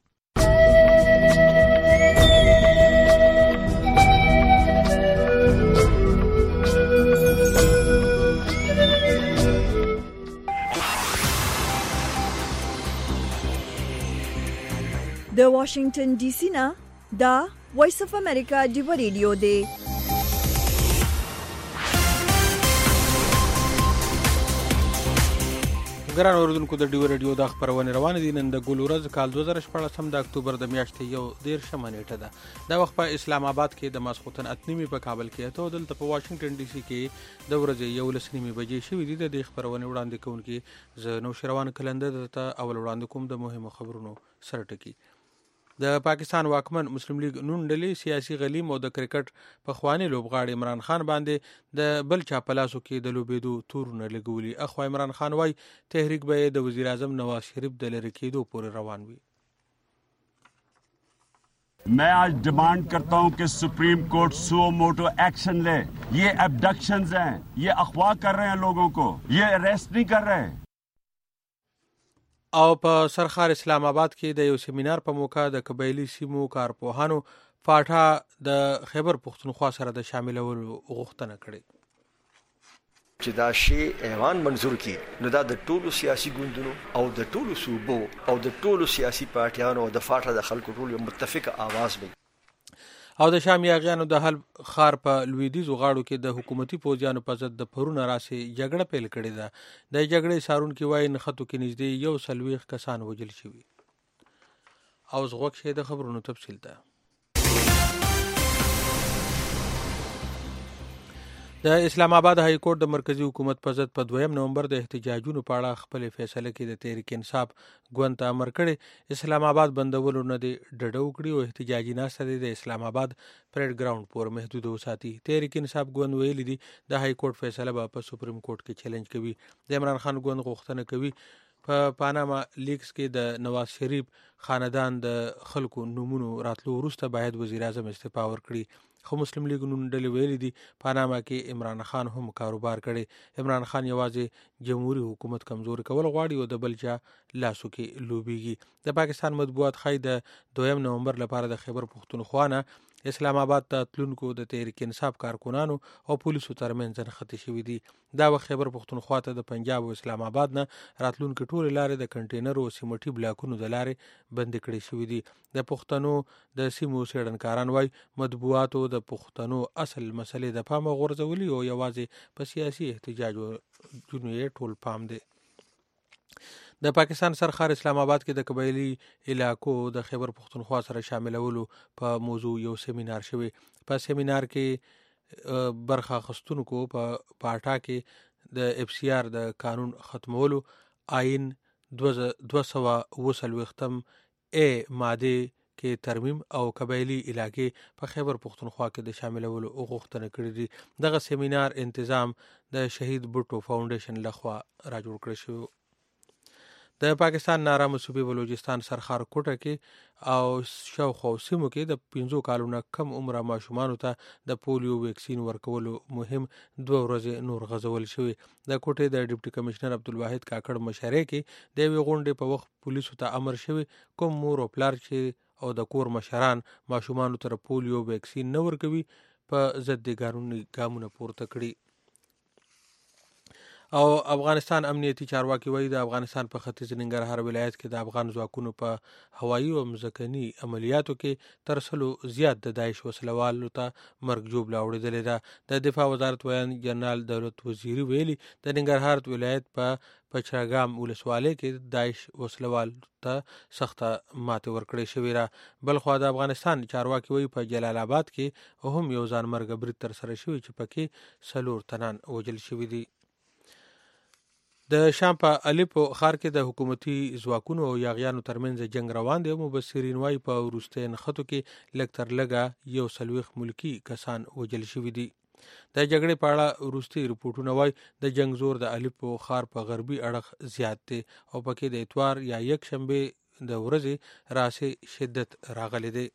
د واشنگټن ډي سي نه دا وایس اف امریکا ډیو ریډیو دی. ګران اوریدونکو د ډیو ریډیو د خبرونه روانه دي. نن د ګل ورځ کال 2014 د اکتوبر د میاشتې 1 نیټه ده. د وخت په اسلام آباد کې د ماسخوتن اتنیمي په کابل کې ته دلته په واشنگټن ډي سي کې د ورځې 11 بجې شوې دي. د خبرونه وړاندې کوونکي ز نو شروان کلندر ته اول وړاندې کوم د مهمو خبرونو سره ټکی. د پاکستان واکمن مسلم لیگ نون ډلې سیاسي غلیم او د کرکټ په خواني لوبغاړي عمران خان باندې د بل چا پلاسو کې د لوبېدو تورونه لګولي. اخو عمران خان وای تحریک به د وزیر اعظم نواز شریف د لری کېدو پورې روان وي. मैं आज डिमांड करता हूं कि Supreme Court suo motu action ले. ये एब्डक्शंस हैं, ये अगवा कर रहे हैं लोगों को, ये अरेस्ट नहीं कर रहे. او په سرخار اسلام آباد کې د یو سیمینار په موقع د قبایلی سیمو کارپوهانو فاټا د خیبر پختونخوا سره د شاملولو غوښتنه کړې. چې دا شی ایوان منظور کی نو دا د ټولو سیاسي ګوندونو او د ټولو صوبو او د ټولو سیاسي پارټیانو او د فاټا د خلکو ټول متفقه आवाज وي. او د شام یاغیانو د حل خار په لویدیزو غاړو کې د حکومتي پوځیانو په ضد د پرونه راسي جګړه پیل کړې ده. د جګړې سارونکي وایي نخښتو کې نږدې 140 کسان وژل شوي. او زغوک شه د خبرونو تفصیل ده. د اسلام آباد های کورټ د مرکزی حکومت په ضد په 2 نومبر د احتجاجونو په اړه خپل فیصله کې د تحریک انصاف ګوند ته امر کړی. اسلام آباد بندولو نه دی ډډه وکړي او احتجاجي ناسته د اسلام آباد پریډ ګراوند پورې محدود وساتي. تحریک انصاف ګوند ویلي دی د های کورټ فیصله به په سپریم کورټ کې چیلنج کوي. د عمران خان ګوند غوښتنه کوي په پاناما لیکس کې د نواز شریف خاندان د خلکو نمونو راتلو وروسته باید وزیر اعظم استعفا ورکړي. خو مسلم لیگ نون ډلې ویلي دي پاناما کې عمران خان هم کاروبار کړي. عمران خان یوازې جمهوریت حکومت کمزوري کول غواړي او د بل چا لاسو کې لوبيږي. د پاکستان مطبوعات خای د 2 نومبر لپاره د خیبر پختونخوا نه اسلام آباد ته تلونکو د تحریک انصاف کارکونانو او پولیسو ترمنځ نښتې شوې دي. دا وخت خیبر پختونخوا ته د پنجاب او اسلام آباد نه راتلونکو ټول لارې د کنټینر او سیمټي بلاکونو د لارې بند کړې شوې دي. د پښتنو د سیمو سیډنکاران وای مطبوعاتو د پښتنو اصل مسلې د پامه غورځولي او یوازې په سیاسي احتجاج جنوي ټول پام دی. د پاکستان سرخار اسلام آباد کې د قبایلی علاقو د خیبر پختونخوا سره شاملولو په موضوع یو سیمینار شوی. په سیمینار کې برخه اخیستونکو په پاټا کې د اف سی آر د قانون ختمولو، آئین 240 ا ماده کې ترمیم او قبایلی علاقې په خیبر پختونخوا کې د شاملولو غوښتنه کړې دي. دغه سیمینار تنظیم د شهید بوټو فاونډیشن لخوا را جوړ کړی شو. د پاکستان نارامه صوبې بلوچستان سرخار کوټه کې او شاوخوا سیمو کې د 15 کالونو کم عمره ماشومانو ته د پولیو ویکسین ورکولو مهم 2 ورځې نور غځول شوی. د کوټې د ډیپټي کمشنر عبدالواحد کاکړ مشرۍ کې د یوې غونډې په وخت پولیسو ته امر شوی کوم مور او پلار چې او د کور مشران ماشومانو ته پولیو ویکسین نه ورکوي په ضد قانوني ګامونه پورته کړي. او افغانستان امنیتي چارواکي وایي د افغانستان په ختیځ ننګرهار ولایت کې د افغان ځواکونو په هوایي او ځمکني عملیاتو کې تر 100 زیات د داعش وسلوالو ته مرګ ژوبله اوړېدلې ده. د دفاع وزارت ویان جنرال دولت وزیري ویلي د ننګرهار ولایت په پچراګام ولسوالۍ کې داعش وسلوال ته سخته ماته ورکړې شوې ده. بلخوا د افغانستان چارواکي وایي په جلال آباد کې هم یو ځانمرګ برید تر سره شوی چې پکې 4 تنان وژل شوي دي. د شام په الیپو ښار کې د حکومتي ځواکونو او یاغیانو ترمنځ جنگ روان دی. مبصرین وایي په وروستۍ نښتو کې لږ تر لږه 140 ملکي کسان وژل شوي دي. د جګړې په اړه وروستي رپورټونه وایي د جنگ زور د الیپو ښار په غربي اړخ زیات دی او پکې د اتوار یا یک شنبې د ورځې راسې شدت راغلی دی.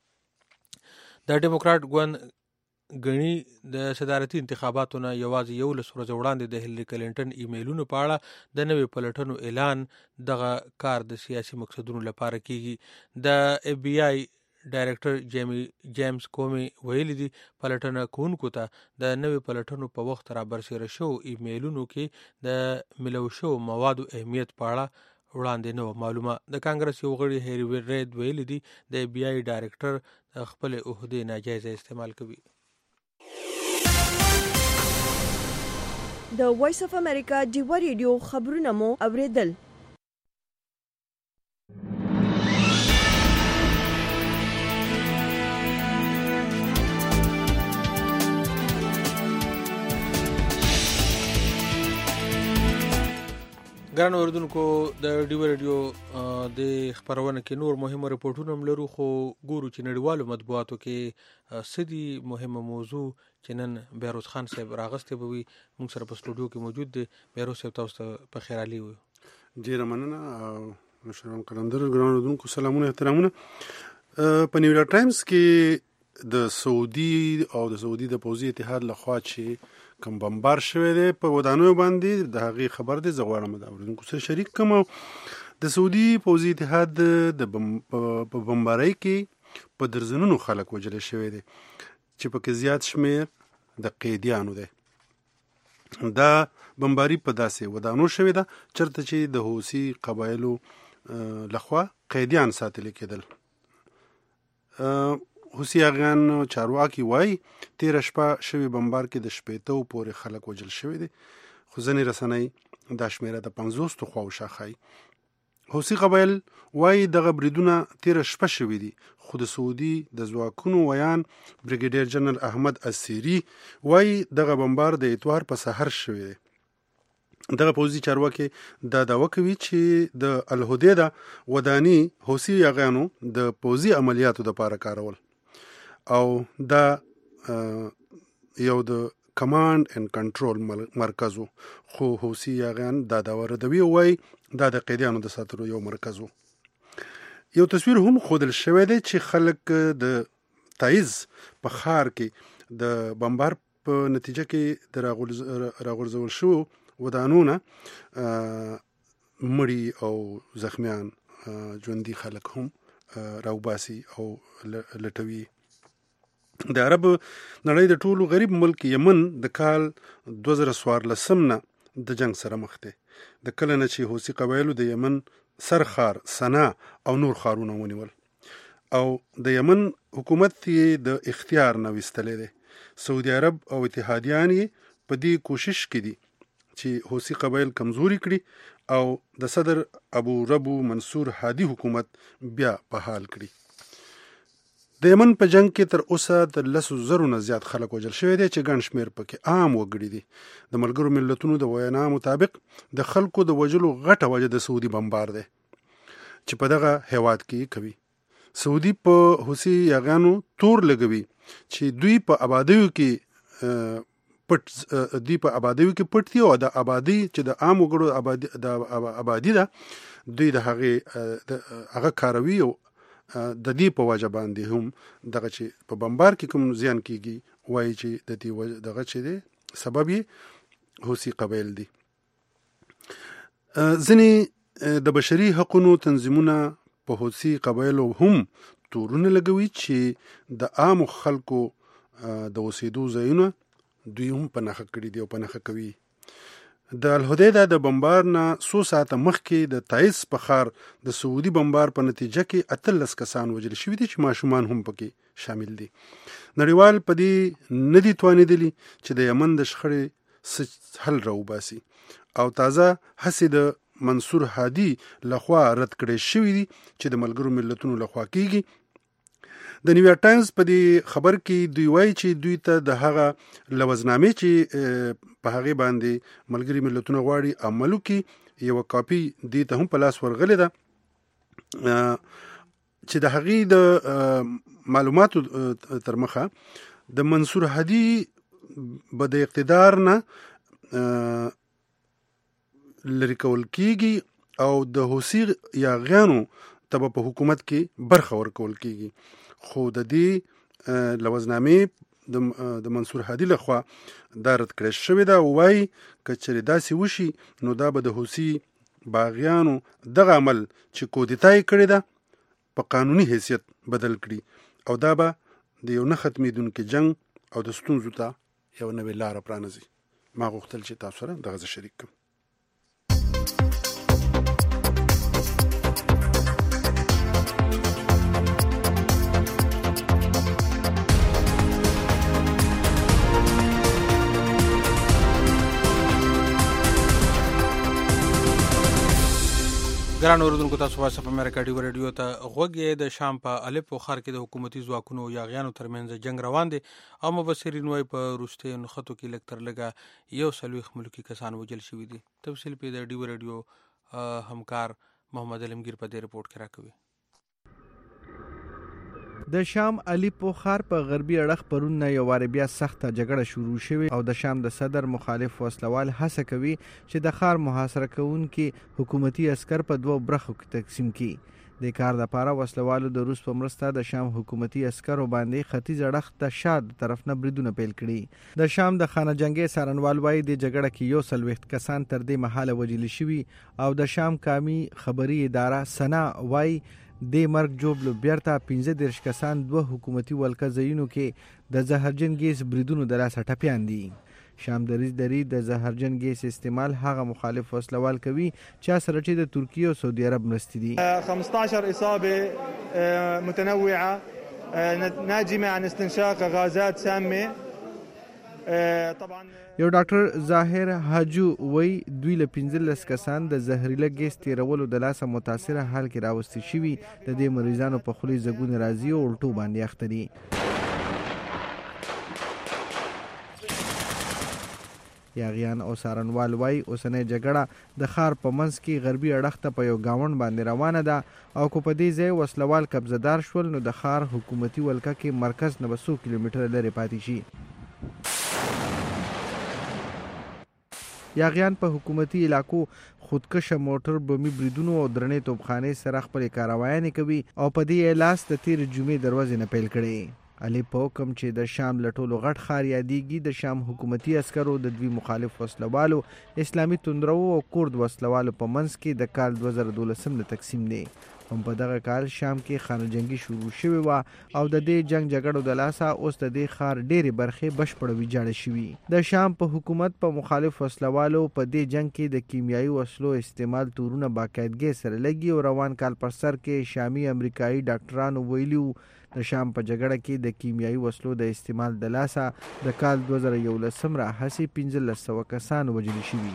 د ډیموکراټ ګوند غني د صدارتي انتخاباتو نه یوازې 11 ورځې وړاندې د هیلری کلینټن ایمیلونو په اړه د نوې پلټنو اعلان دغه کار د سیاسي مقصدونو لپاره کیږي. د اف بی آی ډایرکټر جیمز کومي ویلي دي پلټنه کوونکو ته د نوې پلټنو په وخت را برسېره شو ایمیلونو کې د ملو شو موادو اهمیت په اړه وړاندې نه معلومه. د کانګرس یو غړي هیری رید ویلي دي د اف بی آی ډایرکټر خپل عہدې ناجایز استعمال کوي. د وایس اف امریکا ډیوا ریډیو خبرونه مو اوریدل. ګران اوریدونکو د ډیوا ریډیو د خبرونه کې نور مهمه رپورټونه هم لرو، خو ګورو چې نړیوالو مطبوعاتو کې سدي مهمه موضوع چې نن بیروز خان صاحب راغسته به وي موږ سره په سټوډیو کې موجود دی. بیروز صاحب تاسو ته په خیر علي وي. ډیره مننه شرم قلندر. ګران اوریدونکو سلامونه احترامونه. په نیویارک ټایمز کې د سعودي او د سعودي د پوځي اتحاد لخوا چې کوم بمبار شوی دی په ودانیو باندې د هغې خبر دی. زه غواړم د اوریدونکو سره شریک کړم. د سعودي پوځي اتحاد د په بمبارۍ کې په درزنونو خلک وژل شوی دی چې پکې زیات شمیر د قیدیانو دی. دا بمباري په داسې ودانو شوې ده چرته چې د حوثي قبایلو لخوا قیدیان ساتل کېدل. حوثي اغیان چارواکي وایي تېره شپه شوي بمبار کې د 80 پورې خلک وژل شوي دي، خو ځینې رسنۍ دا شمیره د 50 خواوشا ښایي. حوثي قبایل وایي دغه بریدونه تېره شپه شوي دي، خو د سعودي د ځواکونو ویان بریګیډیر جنرال احمد السیری وایي دغه بمبار د اتوار په سحر شوی دی. دغه پوځي چارواکي دا دعوه کوي چې د الهدیده وداني حوثي اغیانو د پوځي عملیاتو لپاره کارول او دا یو د کمانډ اینڈ کنټرول مرکز و، خو حوثي اغیان دا دعوه ردوي او وایي دا د قیدیانو د ساتلو یو مرکز و. یو تصویر هم ښودل شوی دی چې خلک د تایز په ښار کې د بمبار په نتیجه کې د راغورځول شو ودانونه مړي او زخمیان ژوندي خلک هم راوباسي او لټوي. د عرب نړۍ د ټولو غریب ملک یمن د کال 2014 نه د جنگ سره مخ دی. د کله نه چې حوثي قبایلو د یمن سرخار سنا او نور خارونه ونیول او د یمن حکومت یې د اختیار نه ویستلی دی. سعودي عرب او اتحادیان یې په دې کوشش کې دي چې حوثي قبایل کمزوري کړي او د صدر ابو ربو منصور هادي حکومت بیا په حال کړي. د یمن په جنگ کې تر اوسه د 10,000 نه زیات خلک وژل شوي دي چې ګڼ شمېر پکې عام وګړي دي. د ملګرو ملتونو د وینا مطابق د خلکو د وژلو غټه وجه د سعودي بمبار دی چې په دغه هیواد کې کوي. سعودي په حوثي اغیانو تور لګوي چې دوی په آبادیو کې پټ دي او د آبادی چې د عام وګړو آبادی ده دوی د هغه کاروي او د دې په وجه باندې هم دغه چې په بمبار کې کوم زیان کیږي وایي چې د دې دغه چې دی سبب یې حوثي قبایل دي. ځینې د بشري حقوقو تنظیمونه په حوثي قبایلو هم تورونه لګوي چې د عام خلکو د اوسېدو ځایونه دوی هم په نښه کړي دي او په نښه کوي. د الهدیده د بمبار نه 100 ساعته مخکې د تایز په ښار د سعودي بمبار په نتیجه کې 18 کسان وژل شوي دي چې ماشومان هم پکې شامل دي. نړیوال په دې نه دي توانېدلي چې د یمن د شخړې حل راوباسي او تازه هڅې د منصور هادي لخوا رد کړې شوي دي چې د ملګرو ملتونو لخوا کیږي. د نیویارک ټایمز په دې خبر کې دوی وایي چې دوی ته د هغه لوزنامې چې په هغه باندې ملګری ملتونه غواړي عملو کې یو کاپی دې ته هم په لاس ورغلې ده چې د هغې د معلوماتو تر مخه د منصور هادي به د اقتدار نه لري کول کېږي او د حوثي یاغیانو ته په حکومت کې برخه ورکول کېږي خو د دې لوزنامې د منصور هادي لخوا دا رد کړی شوې ده او وایي که چېرې داسې وشي نو دا به د حوثي باغیانو دغه عمل چې کودتا یې کړې ده په قانوني حیثیت بدل کړي او دا به د یو نه ختمېدونکي جنګ او د ستونزو ته یو نوې لاره پرانځي. ما غوښتل چې تاسو سره دغه زه شریک کړم. ګران اوریدونکو تاسو واسه په امریکا ډیو رادیو ته غوږی د شام په الیپو ښار کې د حکومتي ځواکونو یاغیانو ترمنځ جنگ روان دي او مبصرین وايي په وروستیو نښتو کې لږ تر لږه 140 ملکي کسان وژل شوي دي. تفصیل په د ډیو رادیو همکار محمد علمگیر په دې رپورټ کې راکوي. د شام الیپو ښار په غربي اړخ پرون نه یو واره بیا سخته جګړه شروع شوې او د شام د صدر مخالف وسلوال هڅه کوي چې د ښار محاصره کوونکي حکومتي عسكر په دوه برخو کې تقسیم کړي. د کار لپاره وسلوالو د روس په مرسته د شام حکومتي عسکرو باندې ختیځ اړخ ته شاد طرف نه بریدونه پیل کړي. د شام د خانه جنگي سارنوال وايي د جګړه کې 140 کسان تر دې مهاله وژل شوي او د شام قومي خبري اداره سنا وايي د مرګ جوړ بیرته 15 کسان دوه حکومتي ولکه ځایونو کې د زهرجن ګیس بریدونو د لاسه ټپیان دي. شام دری د زهرجن ګیس استعمال هغه مخالف وسلوال کوي چې سره چې د ترکیه او سعودي عرب مرستې دي. 15 اصابه متنوعه ناجمه عن استنشاق غازات سامه. یو ډاکټر ظاهر حاجو وای دوی له 15 کسان د زهريله ګیس تیرولو د لاسه متاثره حال کې راوستي شوي. د دې مریضانو په خولي زګون راځي او الټو باندې اخته دي. یاغیان او سارنوال وای اوسنۍ جګړه د ښار په منځ کې غربي اړخ ته په یو گاوند باندې روانه ده او کو په دې ځای وسلوال قبضه‌دار شول نو د ښار حکومتي ولکه کې مرکز نه 100 کیلومتره لري پاتې شي. یاغیان په حکومتي علاقو خودکشه موټر بمي بریدونو او درنې توپخانې سره خپل کاروایانې کوي او په دې لاس د تیر جمعې دروازې نه پیل کړي. الیپو کوم چې د شام لټولو غټ ښار یادېږي د شام حکومتي عسکرو د دوی مخالف وسلوالو اسلامي توندرو او کورد وسلوالو په منځ کې د کال 2012 نه تقسیم دی. هم په دغه کال شام کې خانه جنگي شروع شوې وه او د دې جنگ جګړو د لاسه اوس د دې ښار ډېرې برخې بشپړه ویجاړې شوي. د شام په حکومت په مخالف وسلوالو په دې جنگ کې د کیمیاوي وسلو استعمال تورونه باقاعدګۍ سره لګي او روان کال پر سر کې شامي امریکایي ډاکټرانو ویلي د شام په جګړه کې د کیمیاوي وسلو د استعمال د لاسه د کال 2011 راهیسې 1500 کسان وژل شوي.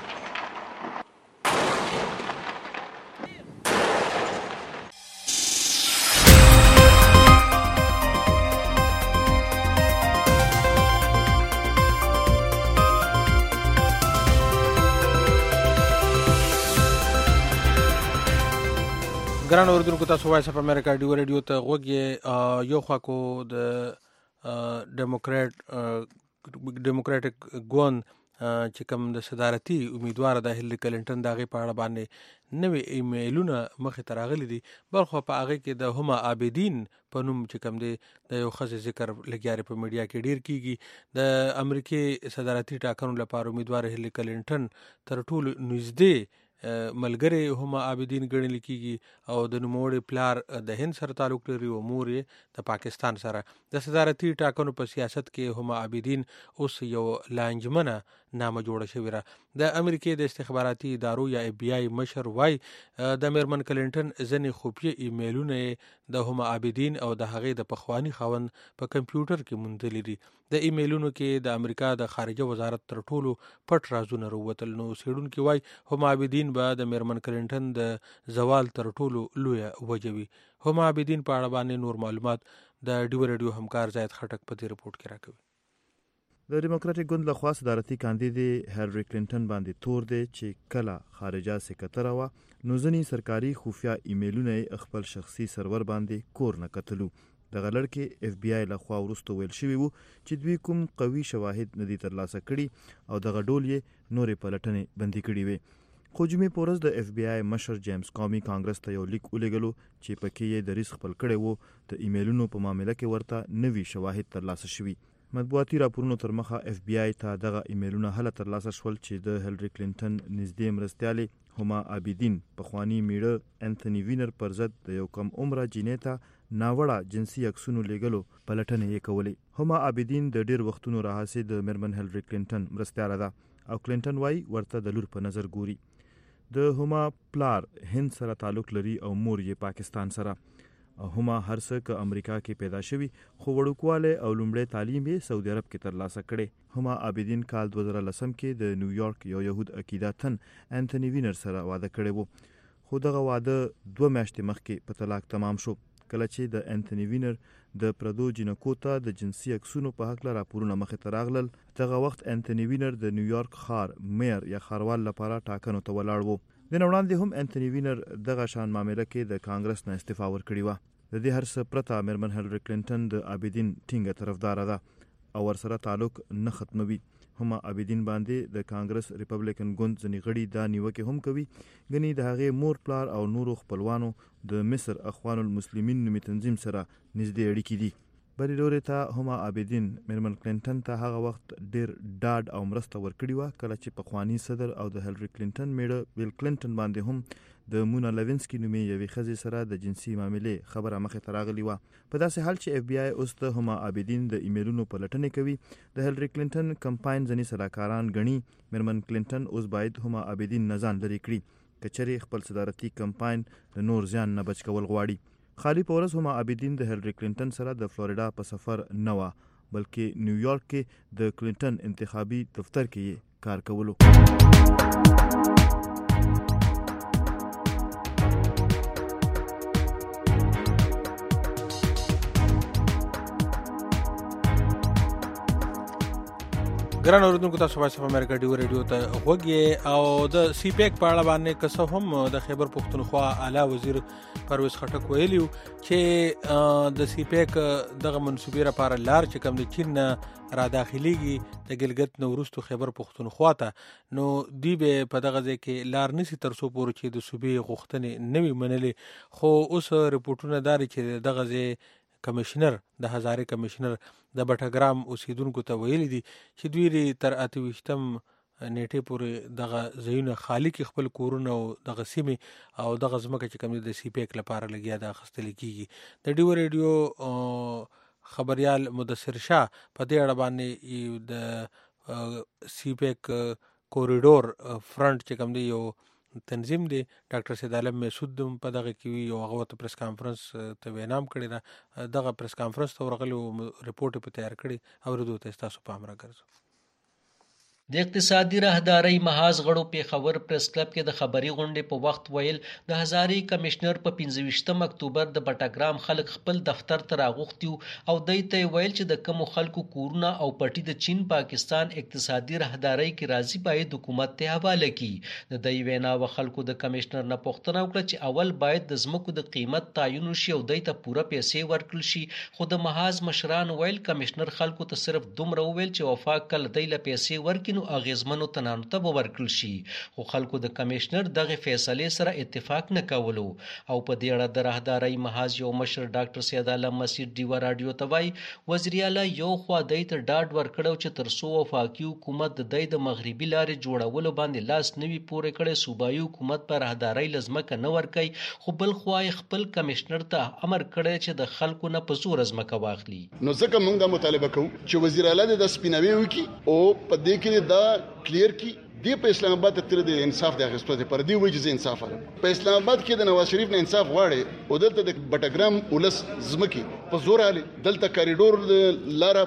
ګران اوریدونکو تاسو وایس اپ امریکا ډیو رادیو ته غوږی یو خوا کو د ډیموکراټک ګوند چې کوم د صدارتي امیدوار د هیلری کلینټن دغه په اړه باندې نوې ایمیلونه مخې ته راغلي دي بلخو په هغه کې د هما عابدین په نوم چې کوم دی د یو ښځې ذکر لګیاري په میډیا کې ډیر کیږي. د امریکای صدارتي ټاکنو لپاره امیدوار هیلری کلینټن تر ټولو نږدې ملګری هما عابدین ګڼل کیږي او د نوموړي پلار د هند سره تعلق لري او مور یې د پاکستان سره. د صدارتي ټاکنو په سیاست کې هما عابدین اوس یو لانجمنه نامه جوړه شوې ده. د امریکای د استخباراتي ادارو یا ای بی آی مشر وای د میرمن کلینټن ځنې خفیه ایمیلونه د هما عابدین او د هغې د پخوانی خاوند په کمپیوټر کې موندلي دي. د ایمیلونو کې د امریکا د خارجه وزارت تر ټولو پټ رازونه راووتل. نو څېړونکي وای هما عابدین به د میرمن کلینټن د زوال تر ټولو لویه وجه وي. هما عابدین په اړه باندې نور معلومات د ډیو ریډیو همکار زاید خټک په دې رپورټ کې راکوي. د ډیموکراټیک ګوند لخوا صدارتي کاندید هیلری کلینټن باندې تور دی چې کله خارجه سکرټره وه نو ځینې سرکاري خفیه ایمیلونه یې خپل شخصي سرور باندې کور نه کتلو. دغه لړکې اف بی آی لخوا وروسته ویل شوي وو چې دوی کوم قوي شواهد نه دي ترلاسه کړي او دغه ډول یې نورې پلټنې بندي کړي وې. خو جمعې په ورځ د اف بی آی مشر جیمز کامي کانګرس ته یو لیک ولیږلو چې پکې یې دریځ خپل کړی وو د ایمیلونو په معامله کې ورته نوي شواهد ترلاسه شوي. مطبوعاتي راپورونو تر مخه اف بی آی ته دغه ایمیلونه هله ترلاسه شول چې د هیلری کلینټن نږدې مرستیالې هما عابدین پخوانی میړه انتوني وینر پر ضد د یو کم عمره جینۍ ته ناوړه جنسي عکسونو لیږلو پلټنې یې کولې. هما عابدین د ډیر وختونو راهیسې د میرمن هیلری کلینټن مرستیاله ده او کلینټن وایي ورته د لور په نظر ګوري. د هما پلار هند سره تعلق لري او مور یې پاکستان سره. هما هر څه که امریکا کې پیدا شوي خو وړوکوالی او لومړی تعلیم یې سعودي عرب کې ترلاسه کړی. هما عابدین کال 2010 کې د نیویارک یو یهود عقیده تن انتوني وینر سره واده کړی وو خو دغه واده 2 میاشتې مخکې په طلاق تمام شو کله چې د انتوني وینر د پردو جنکو ته د جنسي عکسونو په هکله راپورونه مخې ته راغلل. دغه وخت انتوني وینر د نیویارک ښار میر یا ښاروال لپاره ټاکنو ته ولاړ وو. د نه وړاندې هم انتوني وینر دغه شان معامله کې د کانګرس نه استعفا ورکړې وه. د دې هر څه پرته میرمن هیلری کلینټن د عابدین ټینګه طرفداره ده او ورسره تعلق نه ختموي. هما عابدین باندې د کانګرس ریپبلیکن ګوند ځینې غړي دا نیوکې هم کوي ګنې د هغې مور پلار او نورو خپلوانو د مصر اخوان المسلمین نومي تنظیم سره نږدې اړیکې دي. بلې لورې ته هما عابدین میرمن کلینټن ته هغه وخت ډیر ډاډ او مرسته ورکړې وه کله چې پخوانی صدر او د هیلری کلینټن میړه بیل کلینټن باندې هم د مونا لیوینسکي نومې یوې ښځې سره د جنسي معاملې خبره مخې ته راغلې وه. په داسې حال چې اف بی آی اوس د هما عابدین د ایمیلونو پلټنې کوي. د هیلری کلینټن کمپاین ځینې سلاکاران ګڼي میرمن کلینټن اوس باید هما عابدین نه ځان لرې کړي که چېرې خپل صدارتي کمپاین د نور زیان نه بچ کول غواړي. خالی په ورځ هما عابدین د هیلری کلینټن سره د فلوریډا په سفر نه وه بلکې نیویارک کې د کلینټن انتخابي دفتر کې یې کار کولو. ګران اوریدونکو تاسو وایس اف امریکا ډیو ریډیو ته غوږی او د سی پیک په اړه باندې که څه هم د خیبر پښتونخوا اعلی وزیر پرویز خټک ویلیو چې د سی پیک دغه منصوبې لپاره لار چې کوم د چین را داخليږي د ګلګت نو وروسته خیبر پښتونخوا ته نو دی به په دغه ځای کې لار نسی تر څو پورې چې د صوبې غوښتنې نوي منلې خو اوس رپورټونه داري چې دغه ځای کمشنر د هزاره کمشنر د بټګرام اوسیدونکو ته ویلي دي چې دوی تر 28 نیټه پورې دغه ځایونه خالی کې خپل کورونه او دغه سیمه او دغه ځمکه چې کوم د سی پیک لپاره لګیا د اخستل کیږي. د ډیو ریډیو خبريال مدثر شاه په دې اړه باندې د سی پیک کوریډور فرنٹ چې کوم دی یو تنظیم دی ډاکټر سید عالم مسعود په دغه کې یو هغه پریس کانفرنس ته وینام کړی دا دغه پریس کانفرنس ته ورغلو ریپورت په تیار کړی او ورته تاسو په امر ګرځو. د اقتصادي راهدارۍ محاذ غړو پیښور پریس کلب کې د خبري غونډې په وخت ویل د هزاري کمشنر په 15 اکتوبر د بټګرام خلک خپل دفتر ته راغوښتي او دوی ته ویل چې د کوم خلکو کورونه او پټي د چین پاکستان اقتصادي راهدارۍ کې راځي باید حکومت ته حواله کړي. د دوی وینا و خلکو د کمشنر نه پوښتنه وکړه چې اول باید د ځمکو د قیمت تعین شي او دوی ته پوره پیسې ورکړل شي. خو د محاذ مشران ویل کمشنر خلکو ته صرف دومره ویل چې وفاق کله دوی له پیسې ورکړي اغیزمنو تنانو ته به ورکړل شي. خو خلکو د کمشنر دغه فیصلې سره اتفاق نه کولو او په دې اړه د راهدارۍ محاذ یو مشر ډاکټر سید عالم مسعود ډیو رادیو ته وایي وزیر اعلی یو خوا دای ته ډاډ ورکړو چې تر څو وفاقي حکومت د دای د مغربي لارې جوړولو باندې لاس نوي پورې کړي صوبایي حکومت پر راهدارۍ لزمکه نه ورکي خو بل خوا خپل کمشنر ته امر کړی چې د خلکو نه په زور ازمکه واخلي. نو ځکه موږ د مطالبه کوو چې وزیر اعلی د سپینوي وکي او په دې کې دا کلیر کی دی په اسلام آباد تر د انصاف د اخیستو لپاره دی وایي چې انصاف غواړي. په اسلام آباد کې د نواز شریف نه انصاف غواړي او دلته د بټګرام ولس زمکی په زور علي دلته کاریډور لاره په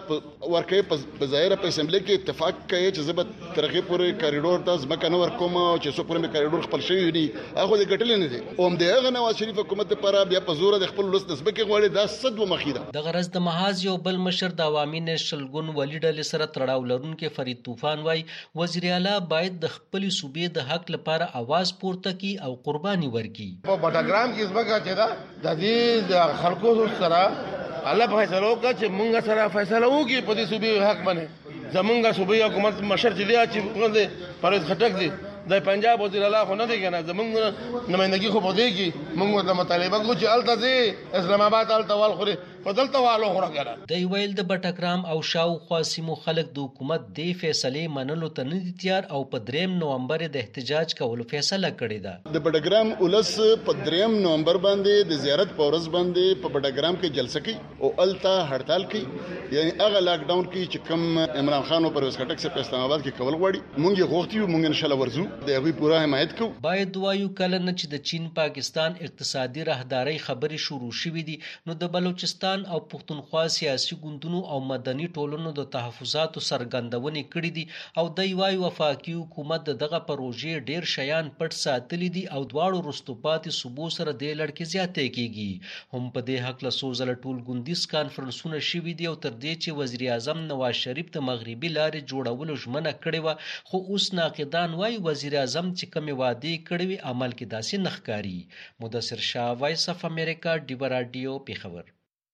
ورکه په ظاهر په اسمبلی کې اتفاق کوي چې زبر ترغه پورې کاریډور ته ځمکه نه ورکوم او چې څو پورې کاریډور خپل شوی دی هغه د ګټل نه دي او هم دغه نواز شریف حکومت لپاره بیا په زور د خپل لوست ځمکه غوړي دا صد و مخیده د غرض د محاذ یو بل مشر د عوامي نېشنل ګوند ولی ډلې سره تړاو لرونکي فرید طوفان وای وزیر اعلی باید د خپل صوبې د حق لپاره आवाज پورته کړي او قرباني ورکړي په بټاګرام کې ځمکه چې دا د دې د خلکو سره الله فیصله وکړه چې مونږ سره فیصله وکړي په دې صوبې حق باندې زمونږ صوبې حکومت مشر چې دی چې پرویز خټک دی د پنجاب وزیر اعلی خو نه دی کنه زمونږ نمائندګي خو په دې کې مونږ د مطالبه کو چې الته دي اسلام آباد الته وال خوري په دلته والو خورا کنه د ویل د بټګرام او شاوخوا سیمو خلک د حکومت د فیصله منلو ته نه دي تیار او په 3 نومبر د احتجاج کولو فیصله کړې ده د بټګرام ولس په 3 نومبر باندې د زیارت پورز باندې په بټګرام کې جلسه کوي او الته هړتال کوي یعنی هغه لاک ډاون کې چې کوم عمران خان او پرویز خټک سره په اسلام آباد کې کول غواړي مونږ یې غوښتي مونږ ان شاء الله ورزو د هغوی پوره حمایت کوو باید وایو کله نه چې د چین پاکستان اقتصادي راهداري خبرې شروع شوې دي نو د بلوچستان او پښتونخوا سیاسي ګوندونو او مدني ټولنو د تحفظاتو څرګندونې کړې دي او د وایو وفاقي حکومت دغه پروژې ډیر شیان پټ ساتلي دي او دواړو رستوپاتي صوبو سره د لړکې زیاتې کیږي هم په دې حق له سوزل ټول ګوندیز کانفرنسونه شوي دي او تر دې چې وزیر اعظم نواز شریف د مغربي لارې جوړولو ژمنه کړې و خو اوس ناقدان وایي وزیر اعظم چې کومې وعدې کړې وي عمل کې داسې نه ښکاري مدثر شاه وایس اف امریکا ډیبا رادیو پیښور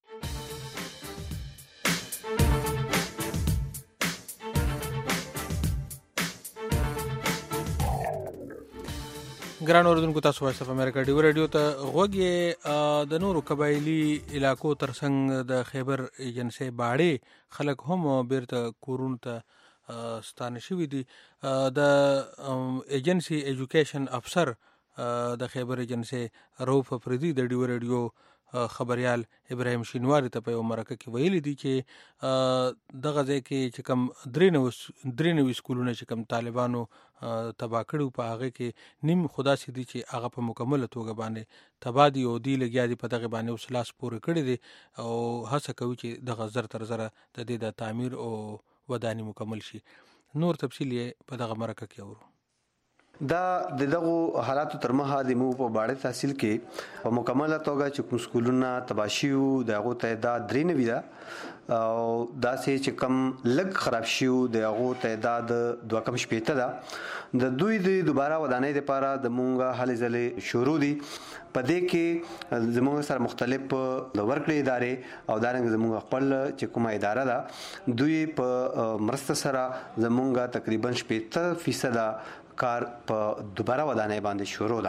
ګران اوردونکو تاسو وایس اف امریکا ډیو رادیو ته غوږی د نورو قبایلی علاقو ترڅنګ د خیبر ایجنسی باړې خلک هم بیرته کورونو ته ستانه شوي دي د ایجنسی ایجوکیشن افسر د خیبر ایجنسی روف افریدي د ډیو رادیو خبريال ابراهیم شینواری ته په یو مرکه کې ویلي دي چې دغه ځای کې چې کوم درې نوي سکولونه چې کوم طالبانو تباه کړي په هغه کې نیم خدا سي دي چې هغه په مکمله توګه باندې تباه دي او دی لګیا دي په دغه باندې اوس لاس پورې کړي دي او هڅه کوي چې دغه زر تر زره د دې د تعمیر او وداني مکمل شي نور تفصیل یې په دغه مرکه کې اورو دا دغه حالاتو تر مخه د مو په باړې تحصیل کې په مکمله توګه چې کوم سکولونه تباشیو دغه تعداد 93 ده او دا چې کم لګ خراب شیو دغه تعداد 2.8 ده د دوی د دوباره ودانۍ لپاره د مونږه هلې ځلې شروع دي په دې کې زموږ سره مختلف د ورکړې ادارې او دارنګ زموږ خپل چې کومه اداره ده دوی په مرسته سره زموږه تقریبا 70% کار په دوباره ودانۍ باندې شروع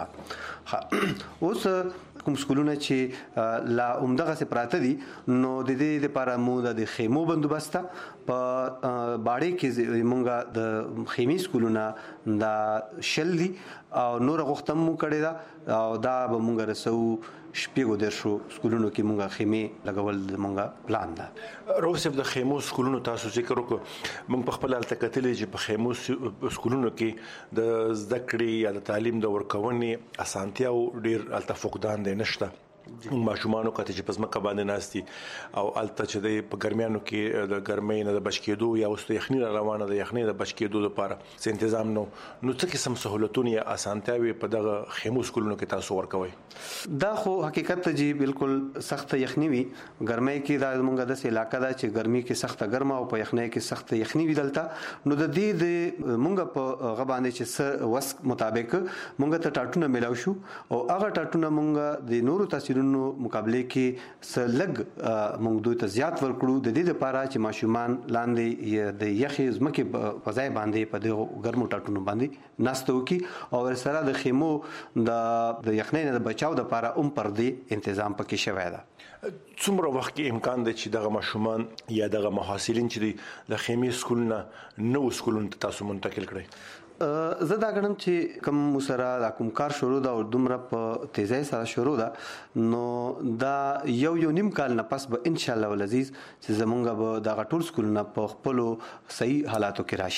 ده اوس کوم سکولونه چې لا عمدغه سي پراته دي نو د دې لپاره مو د خیمو بندوبست په باړې کې مونږه د خیمي سکولونه د شل دي او نور غوښتم مو کړی دا او دا به مونږ رسو شپږو درشو سکولونو کې مونږه خیمه لګول مونږه پلان ده روسف د خیمو سکولونو تاسو ذکر وکړو مونږ په خپل التکتلې چې په خیمو سکولونو کې د زده کړې یا د تعلیم د ورکونې اسانتیا او ډیر التفقدان دي نشته ماشومانو کته چې پزماکه باندې ناشتي او الته چې په ګرمیانو کې د ګرمۍ نه د بچکیدو یا اوس یخنی روانه د یخنی د بچکیدو لپاره څه تنظیم نو څه قسم سہولتونه یا اسانتیاوي په دغه خیمو سکولونو کې تاسو ورکوي دا خو حقیقت جی بالکل سخت یخنی وي ګرمۍ کې دا مونږه د علاقې دا چې ګرمۍ کې سخت ګرمه او په یخنۍ کې سخت یخنی وي دلته نو د دې د مونږه په غبانې چې وس مطابق مونږه ته ټاټونه ملاو شو او هغه ټاټونه مونږه د نورو تاثیرونو مقابله کې سلګ موږ دوی ته زیات ورکړو د دې لپاره چې ماشومان لاندې د یخي زمکه په ځای باندې په دغه ګرمو ټاټونو باندې ناستو کې او سره د خیمو د یخنۍ نه بچاو د لپاره پر دې تنظیم پکې شوی دی څومره وخت کې امکان دی چې دغه ماشومان یا دغه محصلین چې د خیمي سکولونه نو سکولونو تاسو منتقل کړئ زه دا غنم چې کوم سره د کوم کار شروع دا او دومره په تیزی سره شروع ده نو دا یو نیم کال نه پس به ان شاء الله ولعزیز چې زمونږ به د غټول سکولونه په خپل صحیح حالاتو کې راشي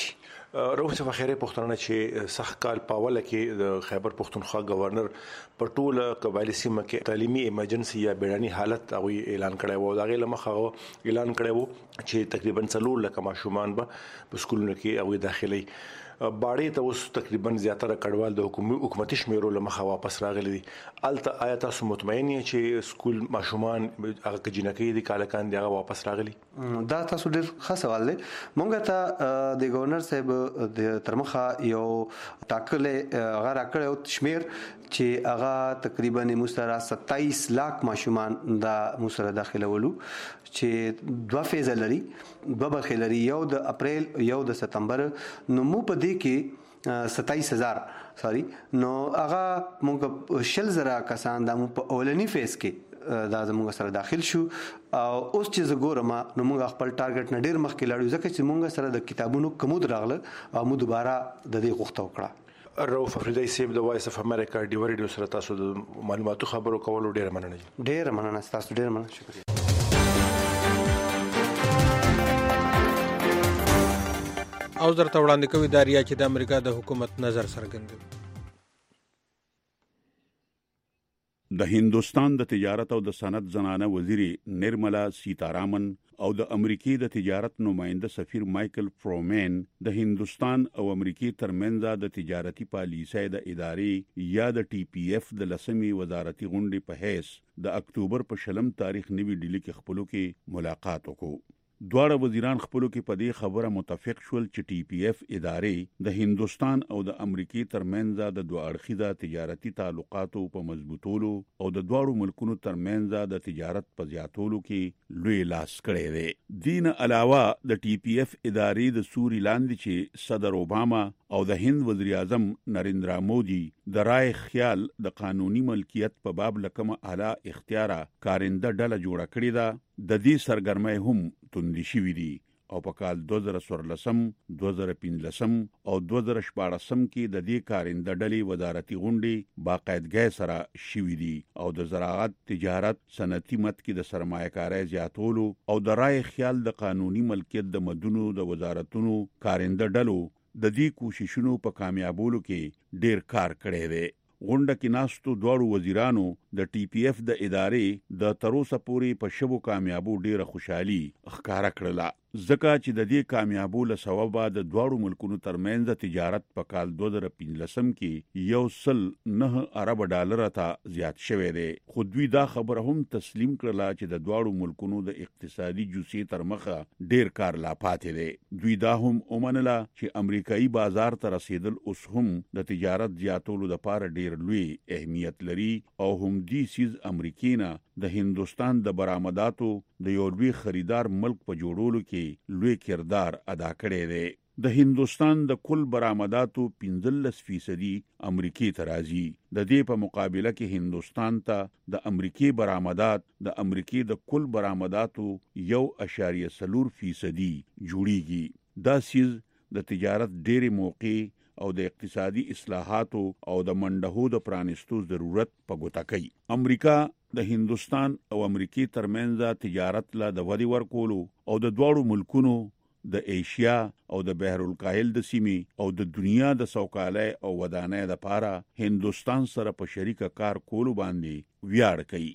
روح فخیره پښتون چې سخت کال پاوله کې د خیبر پښتونخوا گورنر په ټوله قبایلی سیمه کې تعلیمي ایمرجنسي یا بیړني حالت او اعلان کړی و. دا غي لمخه اعلان کړی و چې تقریبا 4 لک ماشومان په سکولونو کې او داخلي باړې ته اوس تقریبا زیاتره کډوال د حکومتي شمیرو لمخه واپس راغلي دي. الته آیا تاسو مطمئن یې چې سکول ماشومان هغه جنکې دي کالکان دی هغه واپس راغلي؟ دا تاسو ډېر ښه سوال دی. مونږ ته د گورنر صاحب د ترمخه یو ټاکلې هغه راکړی شمیر چې هغه تقریبا مسترا 27 लाख ماشومان دا مسترا داخله ولو چې 2 فیز لري 2 برخې لري، یو د اپریل یو د سپتمبر. نو مو په دې کې 27,000 نو هغه موږ 100,000 کسان د په اولنی فیز کې دا زموږ سره داخل شو. او اوس چې زګورما نو موږ خپل ټارګټ نه ډیر مخکې لاړو ځکه چې موږ سره د کتابونو کمود راغله او موږ دوباره د دې غوښتنه وکړه. روف افریدی سیب د وایس اف امریکا ډی ریډیو سره تاسو د معلوماتو خبرو کولو ډیر مننه. ډیر مننه تاسو ډیر مننه. شکریہ. او درته وړاندې کوي داریا چې د امریکا د حکومت نظر څرګندوي. د هندوستان د تجارت او د صنعت زنانه وزیری نرملا سیتارامن او د امریکای د تجارت نماینده سفیر مایکل فرومین د هندوستان او امریکای ترمنځ د تجارتي پالیسۍ د ادارې یا د ټي پی اف د لسمي وزارتي غونډې په حیث د اکتوبر په 20 تاریخ نوي ډیلی کې خپلو کې ملاقات وکړو. دواړه وزیران خپلو کې په دې خبره متفق شول چې ټي پی اف ادارې د هندوستان او د امریکای ترمنځ د دوه اړخیزه تجارتي تعلقاتو په مضبوطولو او د دواړو ملکونو ترمنځ د تجارت په زیاتولو کې لوی لاس کړی دی. دین علاوه د ټي پی اف ادارې د سوري لاندې چې صدر اوباما او د هند وزیر اعظم نریندرا مودي د رای خیال د قانوني ملکیت په باب لکم اعلی اختیاره کارنده ډله جوړه کړې ده، د دې سرګرمۍ هم توندې شوې دي او په کال 2014 2015 او 2014 کې د دې کارنده ډلې وزارتي غونډې باقاعدګۍ سره شوې دي او د زراعت، تجارت، صنعتي مد کې د سرمایه‌کارۍ زیاتولو او د رای خیال د قانوني ملکیت د مدونو د وزارتونو کارنده ډلو د دې کوششونو په کامیابولو کې ډیر کار کړی دی. غونډه کې ناستو دواړو وزیرانو د ټي پی اف د ادارې د تروسه پورې په شبو کامیابو ډیره خوشحالي ښکارا کړله، ځکه چې د دې کامیابو له سببه د دواړو ملکونو ترمنځ تجارت په کال 2015 کې 109 ارب ډالر ته زیات شوی دی. خو دوی دا خبره هم تسلیم کړله چې د دواړو ملکونو د اقتصادي جوسې تر مخه ډیر کار لا پاتې دی. دوی دا هم ومنله چې امریکایي بازار ته رسیدل اوس هم د تجارت زیاتولو لپاره ډیر لوی اهمیت لري او هم دې سیز امریکینا د هندوستان د برآمداتو د یو لوی خریدار ملک په جوړولو کې لوی کردار ادا کړی دی. د هندوستان د کل برآمداتو 15% امریکای ته راځي. د دې په مقابله کې هندوستان ته د امریکای برآمدات د امریکای د کل برآمداتو 1.4% جوړیږي. دا سیز د تجارت ډېری موقع او د اقتصادي اصلاحاتو او د منډهو د پرانستو ضرورت په ګوته کوي. امریکا د هندوستان او امریکای ترمنځ تجارت لا د ودی ورکولو او د دواړو ملکونو د ایشیا او د بحر الکاهل د سیمې او د دنیا د سوکالۍ او ودانۍ لپاره هندوستان سره په شریکه کار کولو باندې ویاړ کوي.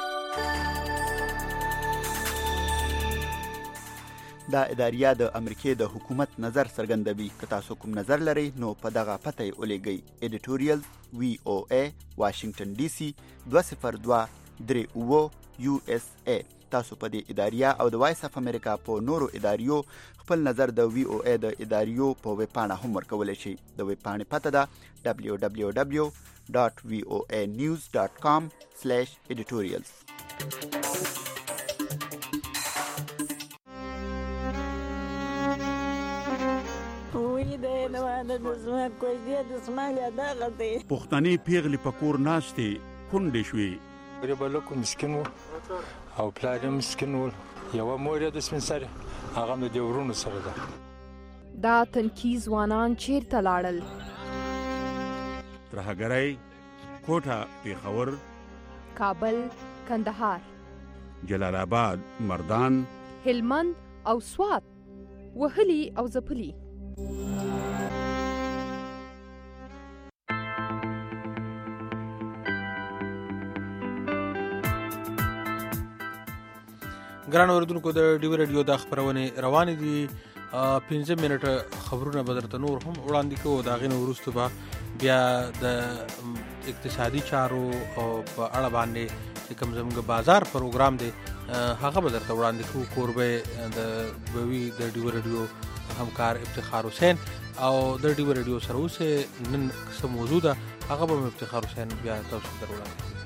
دا اداریه د امریکای د حکومت نظر څرګندوي. که تاسو کوم نظر لرئ نو په دغه پته یې ولېږئ. editorial VOA واشنگټن ډي سي 20238 USA. تاسو په دې اداریه او د وایس اف امریکا په نورو اداریو خپل نظر د VOA د اداریو په ویب پاڼه هم ورکولی شئ. د ویب پاڼې پته ده www.voanews.com/editorials. پښتني پیغلې پکور ناشته کونډې شوې. ریبلکو مسکین او پلار مسکین ول. یو مور د سپنسر هغه د ورونو سره ده. دا تنکي ځوانان چیرته لاړل؟ ترهګرۍ، کوټه، پیښور، کابل، کندهار، جلال آباد، مردان، هلمند او سوات، وهلي او ځپلي. ګران اوریدونکو د ډیو ریډیو د خبرونه روانې دي 15 منټه خبرونه بدرته نور هم وړاندې کوو دا غینه ورستو به بیا د اقتصادي چارو په اړه باندې چې کوم زموږ بازار پروګرام دی هغه بدرته وړاندې کوو کوربه د بوي د ډیو ریډیو همکار افتخار حسین او د ډیو ریډیو سره اوسه نن څه موضوع ده هغه به افتخار حسین بیا تاسو ته وړاندې